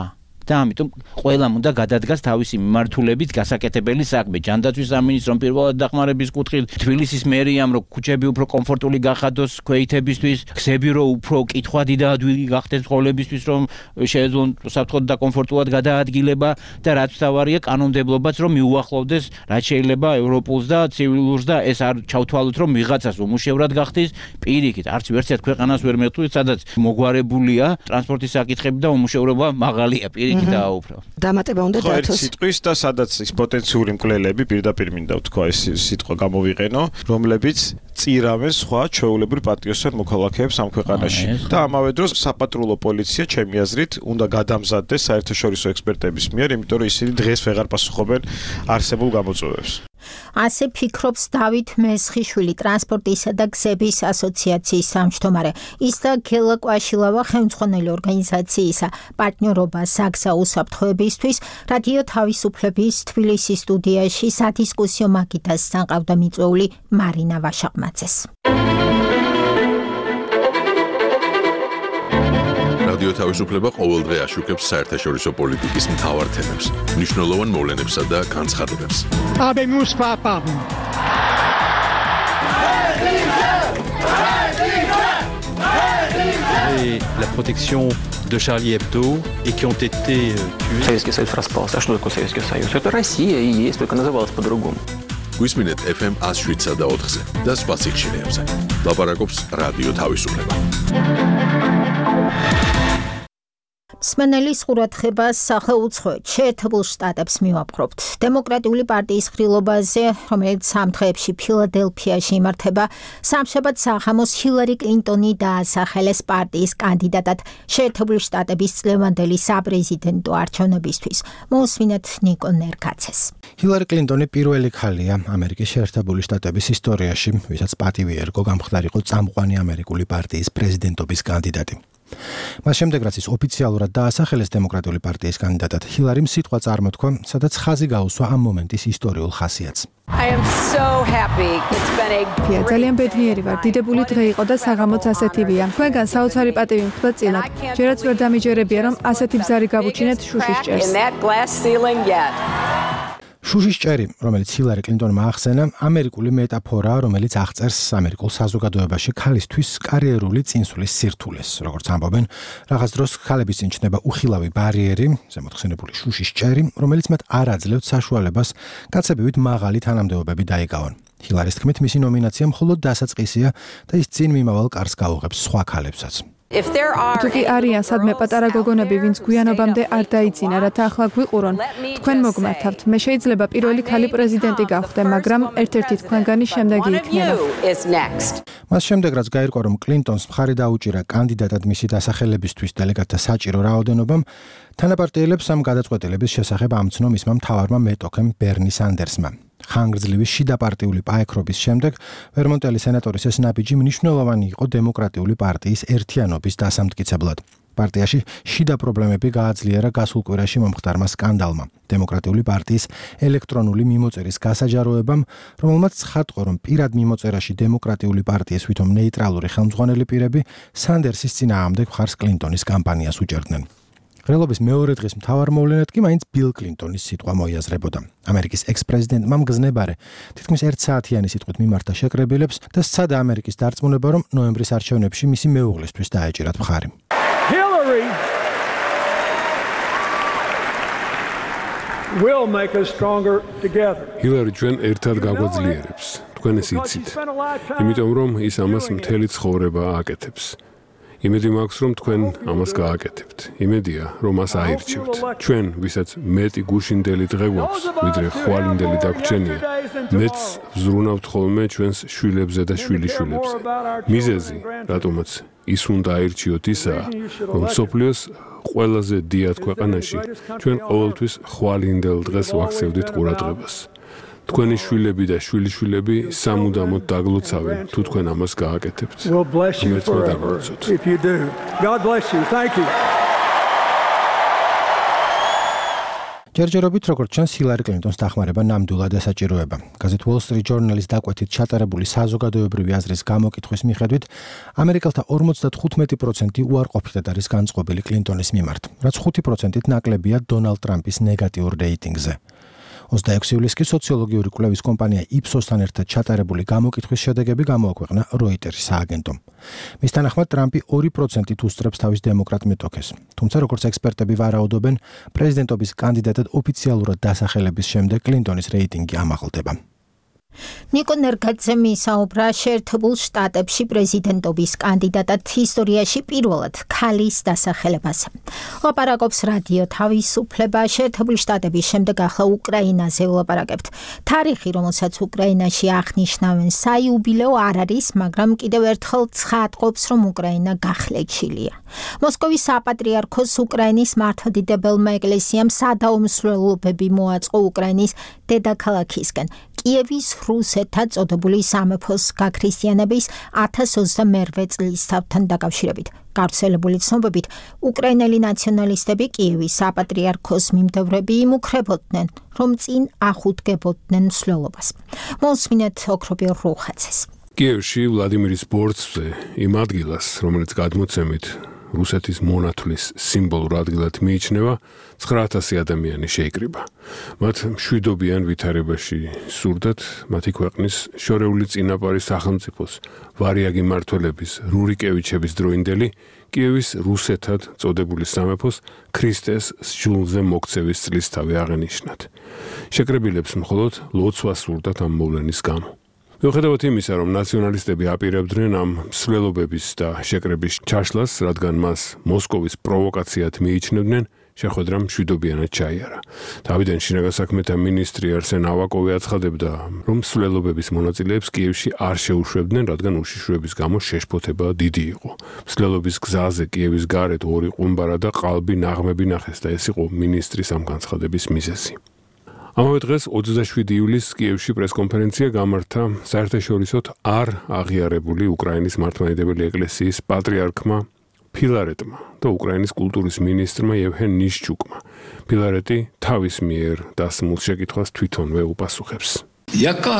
და ამიტომ ყველამ უნდა გადადგას თავისი მიმართულებით გასაკეთებელი საქმე. ჯანდაცვის სამინისტრომ პირველად დახმარების კუთხით, თბილისის მერიამ რომ ქუჩები უფრო კომფორტული გახადოს ქვეითებისთვის, გზები რომ უფრო კითხვადი და ადვილი გახდეს ცხოვრებისთვის, რომ შეეძლონ საფრთხოდ და კომფორტულად გადაადგილება და რაც თავარია კანონმდებლობაც რომ მიუახლოვდეს რაც შეიძლება ევროპულს და ცივილურს და ეს არ ჩავთვალოთ რომ ვიღაცას უმუშევრად გახდეს პირიქით არც ვერცერთ ქვეყანას ვერ მეთქვით სადაც მოგვარებულია ტრანსპორტის საკითხები და უმუშევრობა მაღალია პირიქით დააუფრო. დამატება უნდა დაათოს სიტყვის და სადაც ის პოტენციური მკვლელები პირდაპირ მინდა ვთქვა ეს სიტყვა გამოვიყენო რომლებიც წირავენ სხვა ჩვეულებრივ პატრიოტულ მოქალაქეებს ამ ქვეყანაში და ამავე დროს საპატრულო პოლიცია ჩემი აზრით უნდა გადამზადდეს საერთაშორისო ექსპერტების მიერ იმიტომ რომ ისინი დღეს ვეღარ პასუხობენ არსებულ გამოწვევებს. ასე ფიქრობს დავით მესხიშვილი ტრანსპორტისა და გზების ასოციაციის თავმჯდომარე. ის და გელა კვაშილავა ხელმძღვანელი ორგანიზაციისა პარტნიორობა საგზა უსაფრთხოებისთვის რადიო თავისუფლების თბილისის სტუდიაში სადისკუსიო მაგიდასთან ყავდა მიწვეული მარინა ვაშაყმაძეს. რადიო თავისუფლება ყოველდღე აშუქებს საერთაშორისო პოლიტიკის მთავარ თემებს, მნიშვნელოვან მოვლენებსა და განცხადებებს. La protection de Charlie Hebdo et qui ont été tués. Советский Союз распался. А что такое Советский Союз? Это Россия и есть, только называлась по-другому. გვისმინეთ FM 107 და 4-ზე და სხვა სიხშირეებზე. ლაპარაკობს რადიო თავისუფლება. მსმენელის ყურადღებას სახელმწიფო შეერთებულ შტატებს მივაპყრობთ. დემოკრატიული პარტიის ღრილობაზე, რომელიც სამ დღეებში ფილადელფიაში იმართება, სამშაბათ საღამოს ჰილარი კლინტონი დაასახელეს პარტიის კანდიდატად შეერთებული შტატების წლევანდელი საპრეზიდენტო არჩევნებისთვის. მოусმინეთ ნიკო ნერკაცეს. ჰილარი კლინტონი პირველი ქალია ამერიკის შეერთებული შტატების ისტორიაში, ვისაც პატივი ერგო გამხდარიყო წამყვანი ამერიკული პარტიის პრეზიდენტობის კანდიდატი. მას შემდეგ რაც ის ოფიციალურად დაასახელეს დემოკრატიული პარტიის კანდიდატად, ჰილარიმ სიტყვა წარმოთქვა, სადაც ხაზი გაუსვა ამ მომენტის ისტორიულ ხასიათს. ძალიან ბედნიერი ვარ, დიდებული დღე იყო და საღამოც ასეთივია. თქვენგან საოცარი პატივი მხვდა წილად. ჯერაც ვერ დამიჯერებია, რომ ასეთი ბზარი გავუჩინეთ შუშის ჭერს. შუშის ჭერი, რომელიც ჰილარი კლინტონმა ახსენა, ამერიკული მეტაფორაა, რომელიც აღწერს ამერიკულ საზოგადოებაში ქალისთვის კარიერული წინსვლის სირთულეს. როგორც ამბობენ, რაღაც დროს ქალების წინ ჩნდება უხილავი ბარიერი, ზემოთხსენებული შუშის ჭერი, რომელიც მათ არ აძლევთ საშუალებას კაცებივით მაღალი თანამდებობები დაიკავონ. ჰილარის თქმით, მისი ნომინაცია მხოლოდ დასაწყისია და ის წინ მიმავალ კარს გაუღებს სხვა ქალებსაც. თუ არიან სადმე პატარა გოგონები, ვინც გვიანობამდე არ დაიძინა, რათა ახლა გვიყურონ, თქვენ მოგმართავთ. მე შეიძლება პირველი ქალი პრეზიდენტი გავხდე, მაგრამ ერთ-ერთი თქვენგანი შემდეგი იქნება. მას შემდეგ რაც გაირკვა, რომ კლინტონს მხარი დაუჭირა კანდიდატად მისი დასახელებისთვის დელეგატთა საჭირო რაოდენობამ, თანაპარტიელებს ამ გადაწყვეტილების შესახებ ამცნო მისმა მთავარმა მეტოქემ ბერნი სანდერსმა. ხანგრძლივი შიდა პარტიული პაექრობის შემდეგ ვერმონტელი სენატორის ეს ნაბიჯი მნიშვნელოვანი იყო დემოკრატიული პარტიის ერთიანობის დასამტკიცებლად. პარტიაში შიდა პრობლემები გააძლიერა გასულ კვირაში მომხდარმა სკანდალმა, დემოკრატიული პარტიის ელექტრონული მიმოწერის გასაჯაროებამ, რომელმაც ცხადყო, რომ პირად მიმოწერაში დემოკრატიული პარტიის ვითომ ნეიტრალური ხელმძღვანელი პირები სანდერსის წინააღმდეგ მხარს კლინტონის კამპანიას უჭერდნენ. ღრილობის მეორე დღის მთავარ მოვლენად კი მაინც ბილ კლინტონის სიტყვა მოიაზრებოდა. ამერიკის ექს-პრეზიდენტმა მგზნებარე თითქმის 1 საათიანი სიტყვით მიმართა შეკრებილებს და სცადა ამერიკის დარწმუნება, რომ ნოემბრის არჩევნებში მისი მეუღლისთვის დაეჭირათ მხარი. ჰილარი ჩვენ ერთად გაგვაძლიერებს. თქვენ ეს იცით. იმიტომ რომ ის ამას მთელი ცხოვრება აკეთებს. იმედი მაქვს, რომ თქვენ ამას გააკეთებთ. იმედია, რომ მას აირჩევთ. ჩვენ, ვისაც მეტი გუშინდელი დღე გვაქვს, ვიდრე ხვალინდელი დაგვრჩენია, მეც ვზრუნავთ ხოლმე ჩვენს შვილებზე და შვილიშვილებზე. მიზეზი, რატომაც ის უნდა აირჩიოთ ისაა, რომ სოფლიოს ყველაზე დიად ქვეყანაში ჩვენ ყოველთვის ხვალინდელ დღეს ვაქცევდით ყურადღებას. თქვენი შვილები და შვილიშვილები სამუდამოდ დაგლოცავენ, თუ თქვენ ამას გააკეთებთ. ღმერთმა დაგლოცოთ. ჯერჯერობით როგორც ჩანს ჰილარი კლინტონს დახმარება ნამდვილად ესაჭიროება. გაზეთ Wall Street Journal-ის დაკვეთით ჩატარებული საზოგადოებრივი აზრის გამოკითხვის მიხედვით, ამერიკელთა 55% უარყოფითად არის განწყობილი კლინტონის მიმართ, რაც 5%-ით ნაკლებია დონალდ ტრამპის ნეგატიურ რეიტინგზე. 26 ივლისს სოციოლოგიური კვლევის კომპანია Ipsos-თან ერთად ჩატარებული გამოკითხვის შედეგები გამოაქვეყნა Reuters-ის სააგენტომ. მის თანახმად ტრამპი 2%-ით უსწრებს თავის დემოკრატ მეტოქეს. თუმცა როგორც ექსპერტები ვარაუდობენ, პრეზიდენტობის კანდიდატად ოფიციალურად დასახელების შემდეგ კლინტონის რეიტინგი ამაღლდება. ნიკო ნერგაძემ ისაუბრა შეერთებულ შტატებში პრეზიდენტობის კანდიდატად ისტორიაში პირველად ქალის დასახელებაზე. ლაპარაკობს რადიო თავისუფლება შეერთებული შტატების შემდეგ ახლა უკრაინაზე ვლაპარაკებთ. თარიღი, რომელსაც უკრაინაში აღნიშნავენ საიუბილეო არ არის, მაგრამ კიდევ ერთხელ ცხადყოფს, რომ უკრაინა გახლეჩილია. მოსკოვის საპატრიარქოს უკრაინის მართლმადიდებელმა ეკლესიამ სადაომსვლელობები მოაწყო უკრაინის დედაქალაქისკენ. კიევის რუსეთთან წოდებული სამეფოს გაქრისტიანების 1028 წლისთავთან დაკავშირებით. გავრცელებული ცნობებით, უკრაინელი ნაციონალისტები კიევის საპატრიარქოს მიმდევრები იმუქრებოდნენ, რომ წინ ახუდგებოდნენ მსვლელობას. მოსმინეთ ოქროპიორ რუხაცეს. კიევში ვლადიმირის ბორცვზე იმ ადგილას, რომელიც გადმოცემით რუსეთის მონათვლის სიმბოლურ ადგილად მიიჩნევა, 9000 ადამიანი შეიკრიბა. მათ მშვიდობიან ვითარებაში სურდათ მათი ქვეყნის შორეული წინაპარის სახელმწიფოს ვარიაგი მმართველების რურიკევიჩების დროინდელი კიევის რუსეთად წოდებული სამეფოს ქრისტეს სჯულზე მოქცევის წლისთავი აღენიშნათ. შეკრებილებს მხოლოდ ლოცვა სურდათ ამ მოვლენის გამო. მიუხედავად იმისა, რომ ნაციონალისტები აპირებდნენ ამ მსვლელობების და შეკრების ჩაშლას, რადგან მას მოსკოვის პროვოკაციად მიიჩნევდნენ, შეხვედრა მშვიდობიანად ჩაიარა. თავიდან შინაგან საქმეთა მინისტრი არსენ ავაკოვი აცხადებდა, რომ მსვლელობების მონაწილეებს კიევში არ შეუშვებდნენ, რადგან უშიშროების გამო შეშფოთება დიდი იყო. მსვლელობის გზაზე კიევის გარეთ 2 ყუმბარა და ყალბი ნაღმები ნახეს და ეს იყო მინისტრის ამ განცხადების მიზეზი. ამავე დღეს 27 ივლისს კიევში პრესკონფერენცია გამართა საერთაშორისოდ არ აღიარებული უკრაინის მართლმადიდებელი ეკლესიის პატრიარქმა ფილარეტმა და უკრაინის კულტურის მინისტრმა ევგენ ნიშჩუკმა. ფილარეტი თავის მიერ დასმულ შეკითხვას თვითონვე უპასუხებს. Яка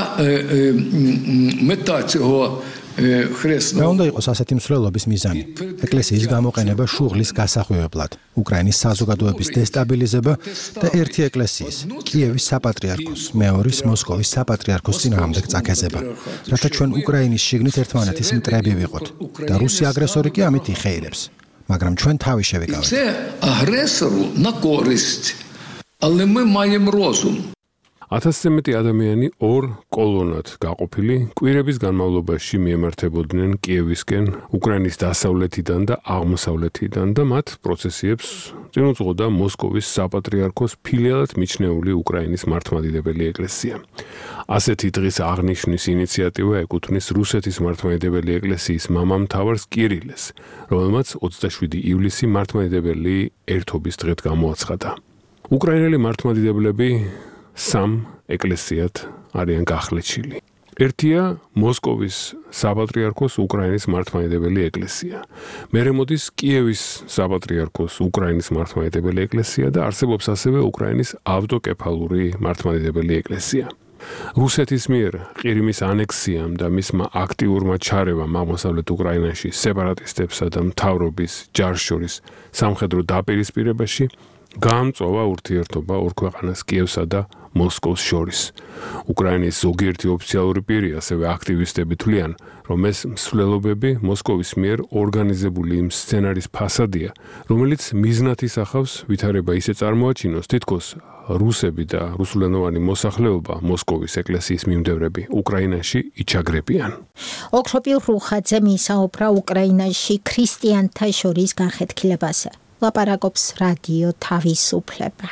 мета цього რა უნდა იყოს ასეთი მსვლელობის მიზანი? ეკლესიის გამოყენება შუღლის გასახვევებლად, უკრაინის საზოგადოების დესტაბილიზება და ერთი ეკლესიის, კიევის საპატრიარქოს, მეორის მოსკოვის საპატრიარქოს წინააღმდეგ წაქეზება, რათა ჩვენ უკრაინის შიგნით ერთმანეთის მტრები ვიყოთ და რუსი აგრესორი კი ამით იხეირებს, მაგრამ ჩვენ თავი შევიკავეთ. Це агресору на користь, але ми маємо розум. 1000-ზე მეტი ადამიანი 2 კოლონად გაყოფილი კვირების განმავლობაში მიემართებოდნენ კიევისკენ, უკრაინის დასავლეთიდან და აღმოსავლეთიდან და მათ პროცესიებს წინ უძღოდა მოსკოვის საპატრიარქოს ფილიალად მიჩნეული უკრაინის მართლმადიდებელი ეკლესია. ასეთი დღის აღნიშვნის ინიციატივა ეკუთვნის რუსეთის მართლმადიდებელი ეკლესიის მამამთავარს კირილეს, რომელმაც 27 ივლისი მართლმადიდებელი ერთობის დღედ გამოაცხადა. უკრაინელი მართლმადიდებლები 3 ეკლესიად არიან გახლეჩილი. ერთია მოსკოვის საპატრიარქოს უკრაინის მართლმადიდებელი ეკლესია. მერე მოდის კიევის საპატრიარქოს უკრაინის მართლმადიდებელი ეკლესია და არსებობს ასევე უკრაინის ავტოკეფალური მართლმადიდებელი ეკლესია. რუსეთის მიერ ყირიმის ანექსიამ და მისმა აქტიურმა ჩარევამ აღმოსავლეთ უკრაინაში სეპარატისტებსა და მთავრობის ჯარს შორის სამხედრო დაპირისპირებაში გაამწვავა ურთიერთობა ორ ქვეყანას კიევსა და მოსკოვს შორის. უკრაინის ზოგიერთი ოფიციალური პირი, ასევე აქტივისტები თვლიან, რომ ეს მსვლელობები მოსკოვის მიერ ორგანიზებული იმ სცენარის ფასადია, რომელიც მიზნად ისახავს ვითარება ისე წარმოაჩინოს, თითქოს რუსები და რუსულენოვანი მოსახლეობა მოსკოვის ეკლესიის მიმდევრები უკრაინაში იჩაგრებიან. ოქროპილ რუხაძე მისაუბრა უკრაინაში ქრისტიანთა შორის განხეთქილებაზე. ლაპარაკობს რადიო თავისუფლება.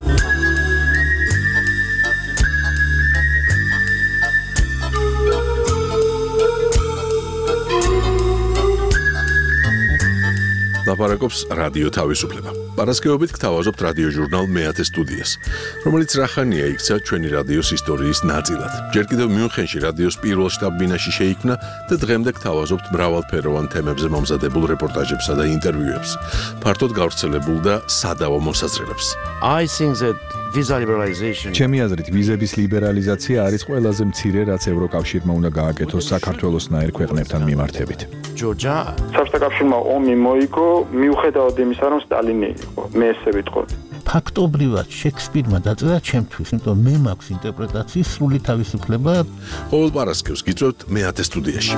ლაპარაკობს რადიო თავისუფლება. პარასკევობით გთავაზობთ რადიო ჟურნალ მეათე სტუდიას, რომელიც რახანია იქცა ჩვენი რადიოს ისტორიის ნაწილად. ჯერ კიდევ მიუნხენში რადიოს პირველ შტაბ-ბინაში შეიქმნა და დღემდე გთავაზობთ მრავალფეროვან თემებზე მომზადებულ რეპორტაჟებსა და ინტერვიუებს, ფართოდ გავრცელებულ და სადავო მოსაზრებებს. I think that ჩემი აზრით, ვიზების ლიბერალიზაცია არის ყველაზე მცირე, რაც ევროკავშირმა უნდა გააკეთოს საქართველოსნაირ ქვეყნებთან მიმართებით. საბჭოთა კავშირმა ომი მოიგო, მიუხედავად იმისა, რომ სტალინი იყო. მე ესე ვიტყოდი. ფაქტობრივად შექსპირმა დაწერა ჩემთვის, იმიტომ მე მაქვს ინტერპრეტაციის სრული თავისუფლება. ყოველ პარასკევს გიწევთ მე-10 სტუდიაში.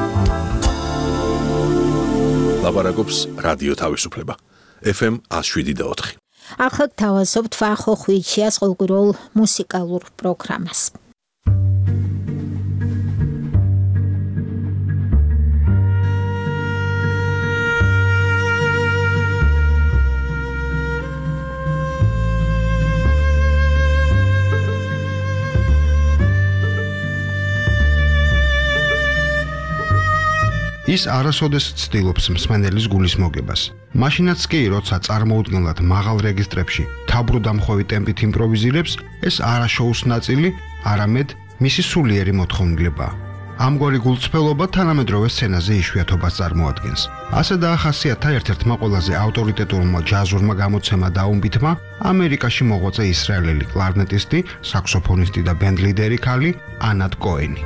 ლაპარაკობს რადიო თავისუფლება. FM 107.4. ახლა გთავაზობთ ვახო ხვიჩიას ყოველკვირეულ მუსიკალურ პროგრამას. ის არასოდეს ცდილობს მსმენელის გულის მოგებას. მაშინაც კი, როცა წარმოუდგენლად მაღალ რეგისტრებში თაბრუ დამხვევი ტემპით იმპროვიზირებს, ეს არა შოუს ნაწილი, არამედ მისი სულიერი მოთხოვნილებაა. ამგვარი გულწრფელობა თანამედროვე სცენაზე იშვიათობას წარმოადგენს. ასე დაახასიათა ერთ-ერთმა ყველაზე ავტორიტეტურმა ჯაზურმა გამოცემა დაუმბითმა ამერიკაში მოღვაწე ისრაელელი კლარნეტისტი, საქსოფონისტი და ბენდლიდერი ქალი ანატ კოენი.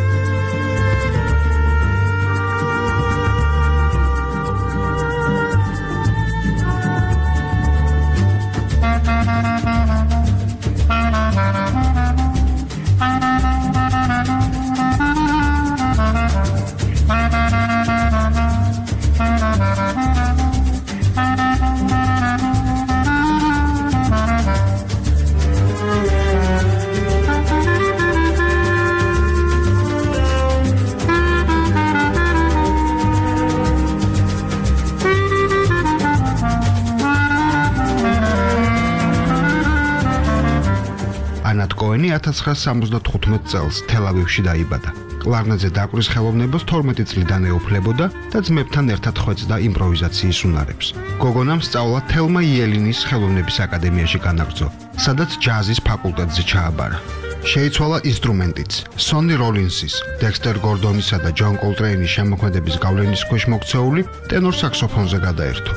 ანატ კოენი 1975 წელს თელ-ავივში დაიბადა. კლარნეტზე დაკვრის ხელოვნებას 12 წლიდან ეუფლებოდა და ძმებთან ერთად ხვეწდა იმპროვიზაციის უნარებს. გოგონამ სწავლა თელმა იელინის ხელოვნების აკადემიაში განაგრძო, სადაც ჯაზის ფაკულტეტზე ჩააბარა. შეიცვალა ინსტრუმენტიც. სონი როლინსის, დექსტერ გორდონისა და ჯონ კოლტრეინის შემოქმედების გავლენის ქვეშ მოქცეული ტენორ საქსოფონზე გადაერთო.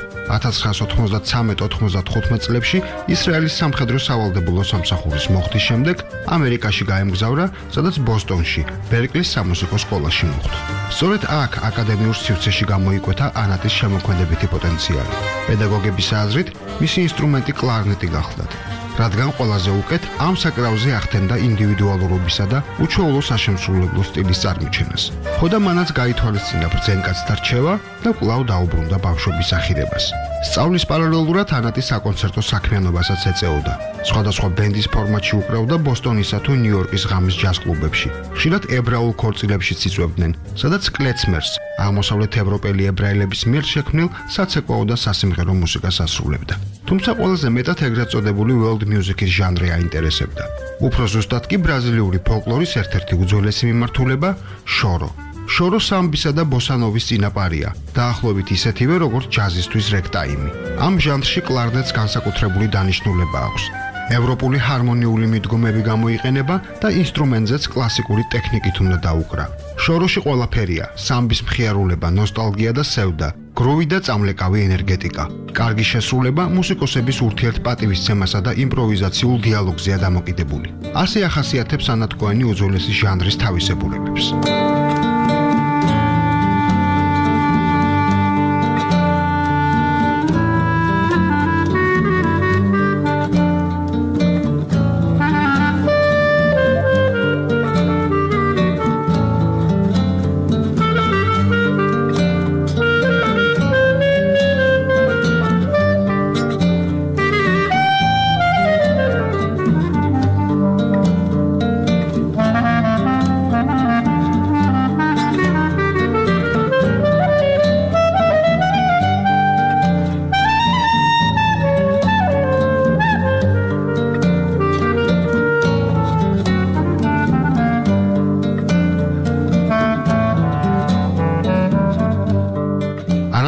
1973-95 წლებში ისრაელის სამხედრო სავალდებულო სამსახურის მოხდის შემდეგ ამერიკაში გაემგზავრა, სადაც ბოსტონში, ბერკლის სამუსიკო სკოლაში მოხვდა. სწორედ აქ აკადემიურ სივრცეში გამოიკვეთა ანატის შემოქმედებითი პოტენციალი. პედაგოგების აზრით, მისი ინსტრუმენტი კლარნეტი გახლდათ. რადგან ყველაზე უკეთ ამ საკრავზე ახდენდა ინდივიდუალურობისა და უჩვეულო საშემსრულებლო სტილის წარმოჩენას. ხოდა მანაც გაითვალისწინა ბრძენკაცთა რჩევა და კვლავ დაუბრუნდა ბავშვობის ახირებას. სწავლის პარალელურად ანატი საკონცერტო საქმიანობასაც ეწეოდა. სხვადასხვა ბენდის ფორმატში უკრავდა ბოსტონისა თუ ნიუ-იორკის ღამის ჯაზ კლუბებში. ხშირად ებრაულ ქორწილებშიც იწვევდნენ, სადაც კლეცმერს, აღმოსავლეთ ევროპელი ებრაელების მიერ შექმნილ საცეკვაო და სასიმღერო მუსიკას ასრულებდა. თუმცა ყველაზე მეტად ეგრეთ წოდებული world music-ის ჟანრი აინტერესებდა. უფრო ზუსტად კი ბრაზილიური ფოლკლორის ერთ-ერთი უძველესი მიმართულება შორო. შორო სამბისა და ბოსანოვის წინაპარია, დაახლოებით ისეთივე როგორც ჯაზისთვის რეგტაიმი. ამ ჟანრში კლარნეტს განსაკუთრებული დანიშნულება აქვს. ევროპული ჰარმონიული მიდგომები გამოიყენება და ინსტრუმენტზეც კლასიკური ტექნიკით უნდა დაუკრა. შოროში ყველაფერია: სამბის მხიარულება, ნოსტალგია და სევდა, გროვი და წამლეკავი ენერგეტიკა. კარგი შესრულება მუსიკოსების ურთიერთპატივისცემასა და იმპროვიზაციულ დიალოგზეა დამოკიდებული. ასე ახასიათებს ანატ კოენი უძველესი ჟანრის თავისებურებებს.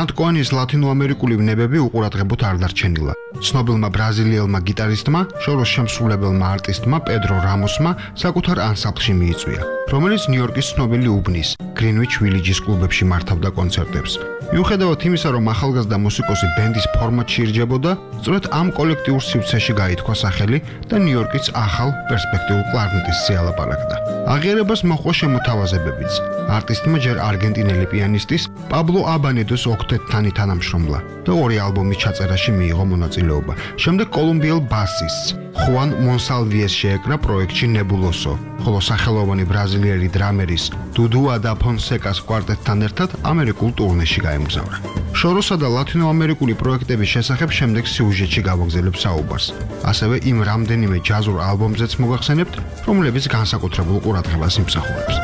გრანტ კოენის ლათინოამერიკული ვნებები უყურადღებოდ არ დარჩენილა. ცნობილმა ბრაზილიელმა გიტარისტმა, შოროს შემსრულებელმა არტისტმა პედრო რამოსმა საკუთარ ანსამბლში მიიწვია, რომელიც ნიუ-იორკის ცნობილი უბნის გრინვიჩ ვილიჯის კლუბებში მართავდა კონცერტებს. მიუხედავად იმისა, რომ ახალგაზრდა მუსიკოსი ბენდის ფორმატში ირჯებოდა, სწორედ ამ კოლექტიურ სივრცეში გაითქვა სახელი და ნიუ-იორკის ახალ პერსპექტიულ კლარნეტისტზე ალაპარაკდა. აღიარებას მოჰყვა შემოთავაზებებიც. არტისტმა ჯერ არგენტინელი პიანისტის პაბლო აბანედოს ოქტეტთან თანამშრომლა და 2 ალბომის ჩაწერაში მიიღო მონაწილეობა. შემდეგ კოლუმბიელ ბასისტს ხუან მონსალვიეს შეეკრა პროექტში ნებულოსო, ხოლო სახელოვანი ბრაზილიელი დრამერის დუდუა და ფონსეკას კვარტეტთან ერთად ამერიკულ ტურნეში გაემგზავრა. შოროსა და ლათინოამერიკული პროექტების შესახებ შემდეგ სიუჟეტში გავაგზავნებ საუბარს. ასევე იმ რამდენიმე ჯაზურ ალბომზეც მოგახსენებთ, რომლებიც განსაკუთრებულ ყურადღებას იმსახურებს.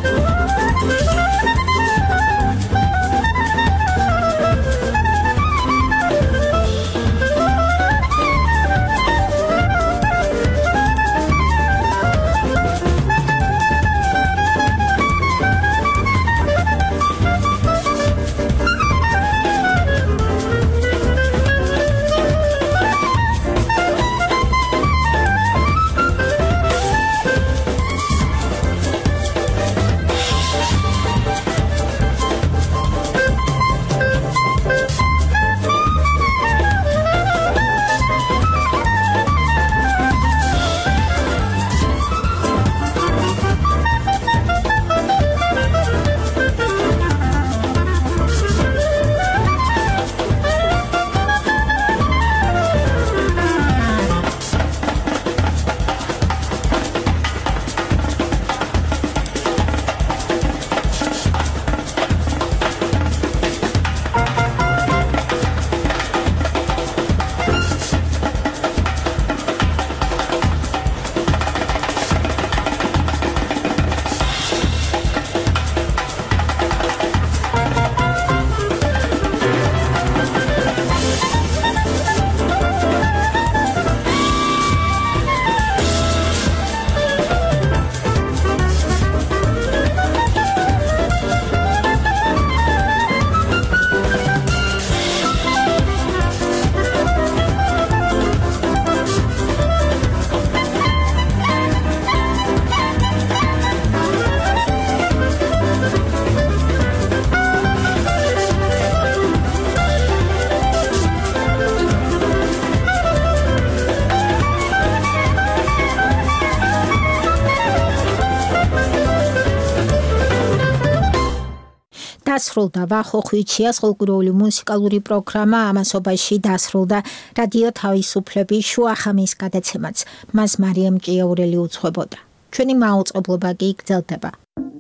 დასრულდა ვახო ხვიჩიას ხალხური მუსიკალური პროგრამა ამასობაში დასრულდა რადიო თავისუფლების შუახამის გადაცემაც მას მარიამ ჭიაურელი უძღვებოდა ჩვენი მაუწყებლობა კი გრძელდება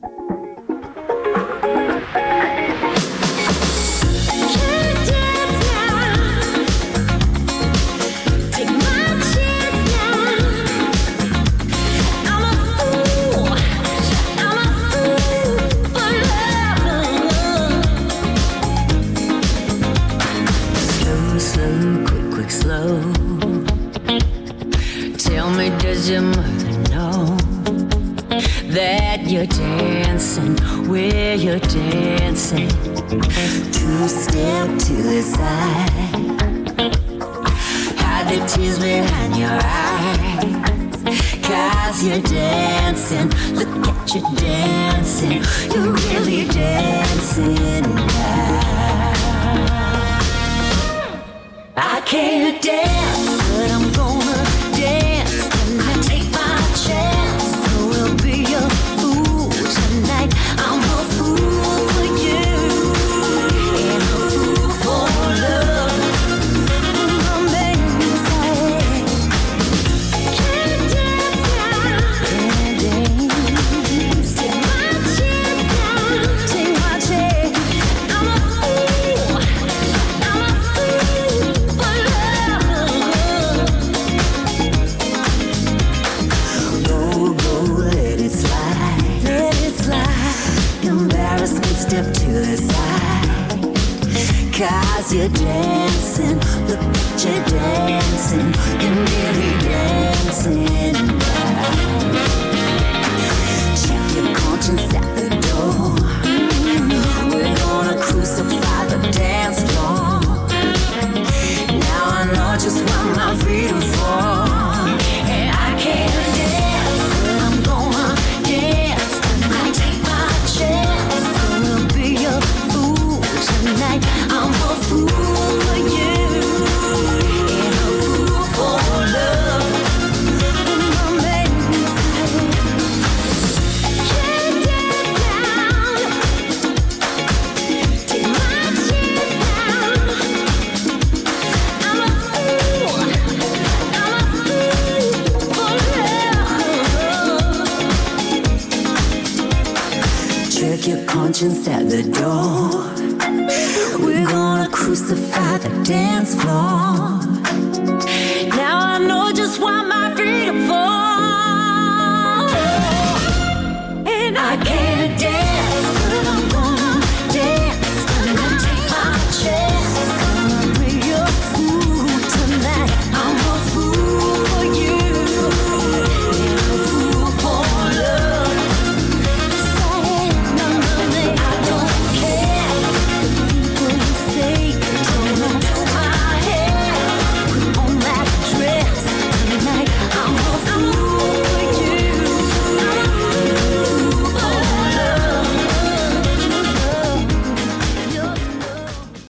Does your mother know that you're dancing where you're dancing? 2 step to the side. Hide the tears behind your eyes. 'Cause you're dancing. Look at you dancing. You're really dancing now. I can't dance, but I'm gonna dance. I'm a fool for you and a fool for love. Make me say, can't dance now, can't dance. Take my chance now, take my chance. I'm a fool for love. Go, let it slide, let it slide. Embarrassment, step to the side. 'Cause you're dancing. Look at you dancing. You're really dancing now. Check your conscience at the door. We're gonna crucify the dance floor. Now I know just what my freedom for. And I can't dance, but I'm gonna dance. I take my chance, gonna be a fool tonight. I'm a fool for you, and a fool for love. Your conscience at the door. We're gonna crucify the dance floor. Now I know just why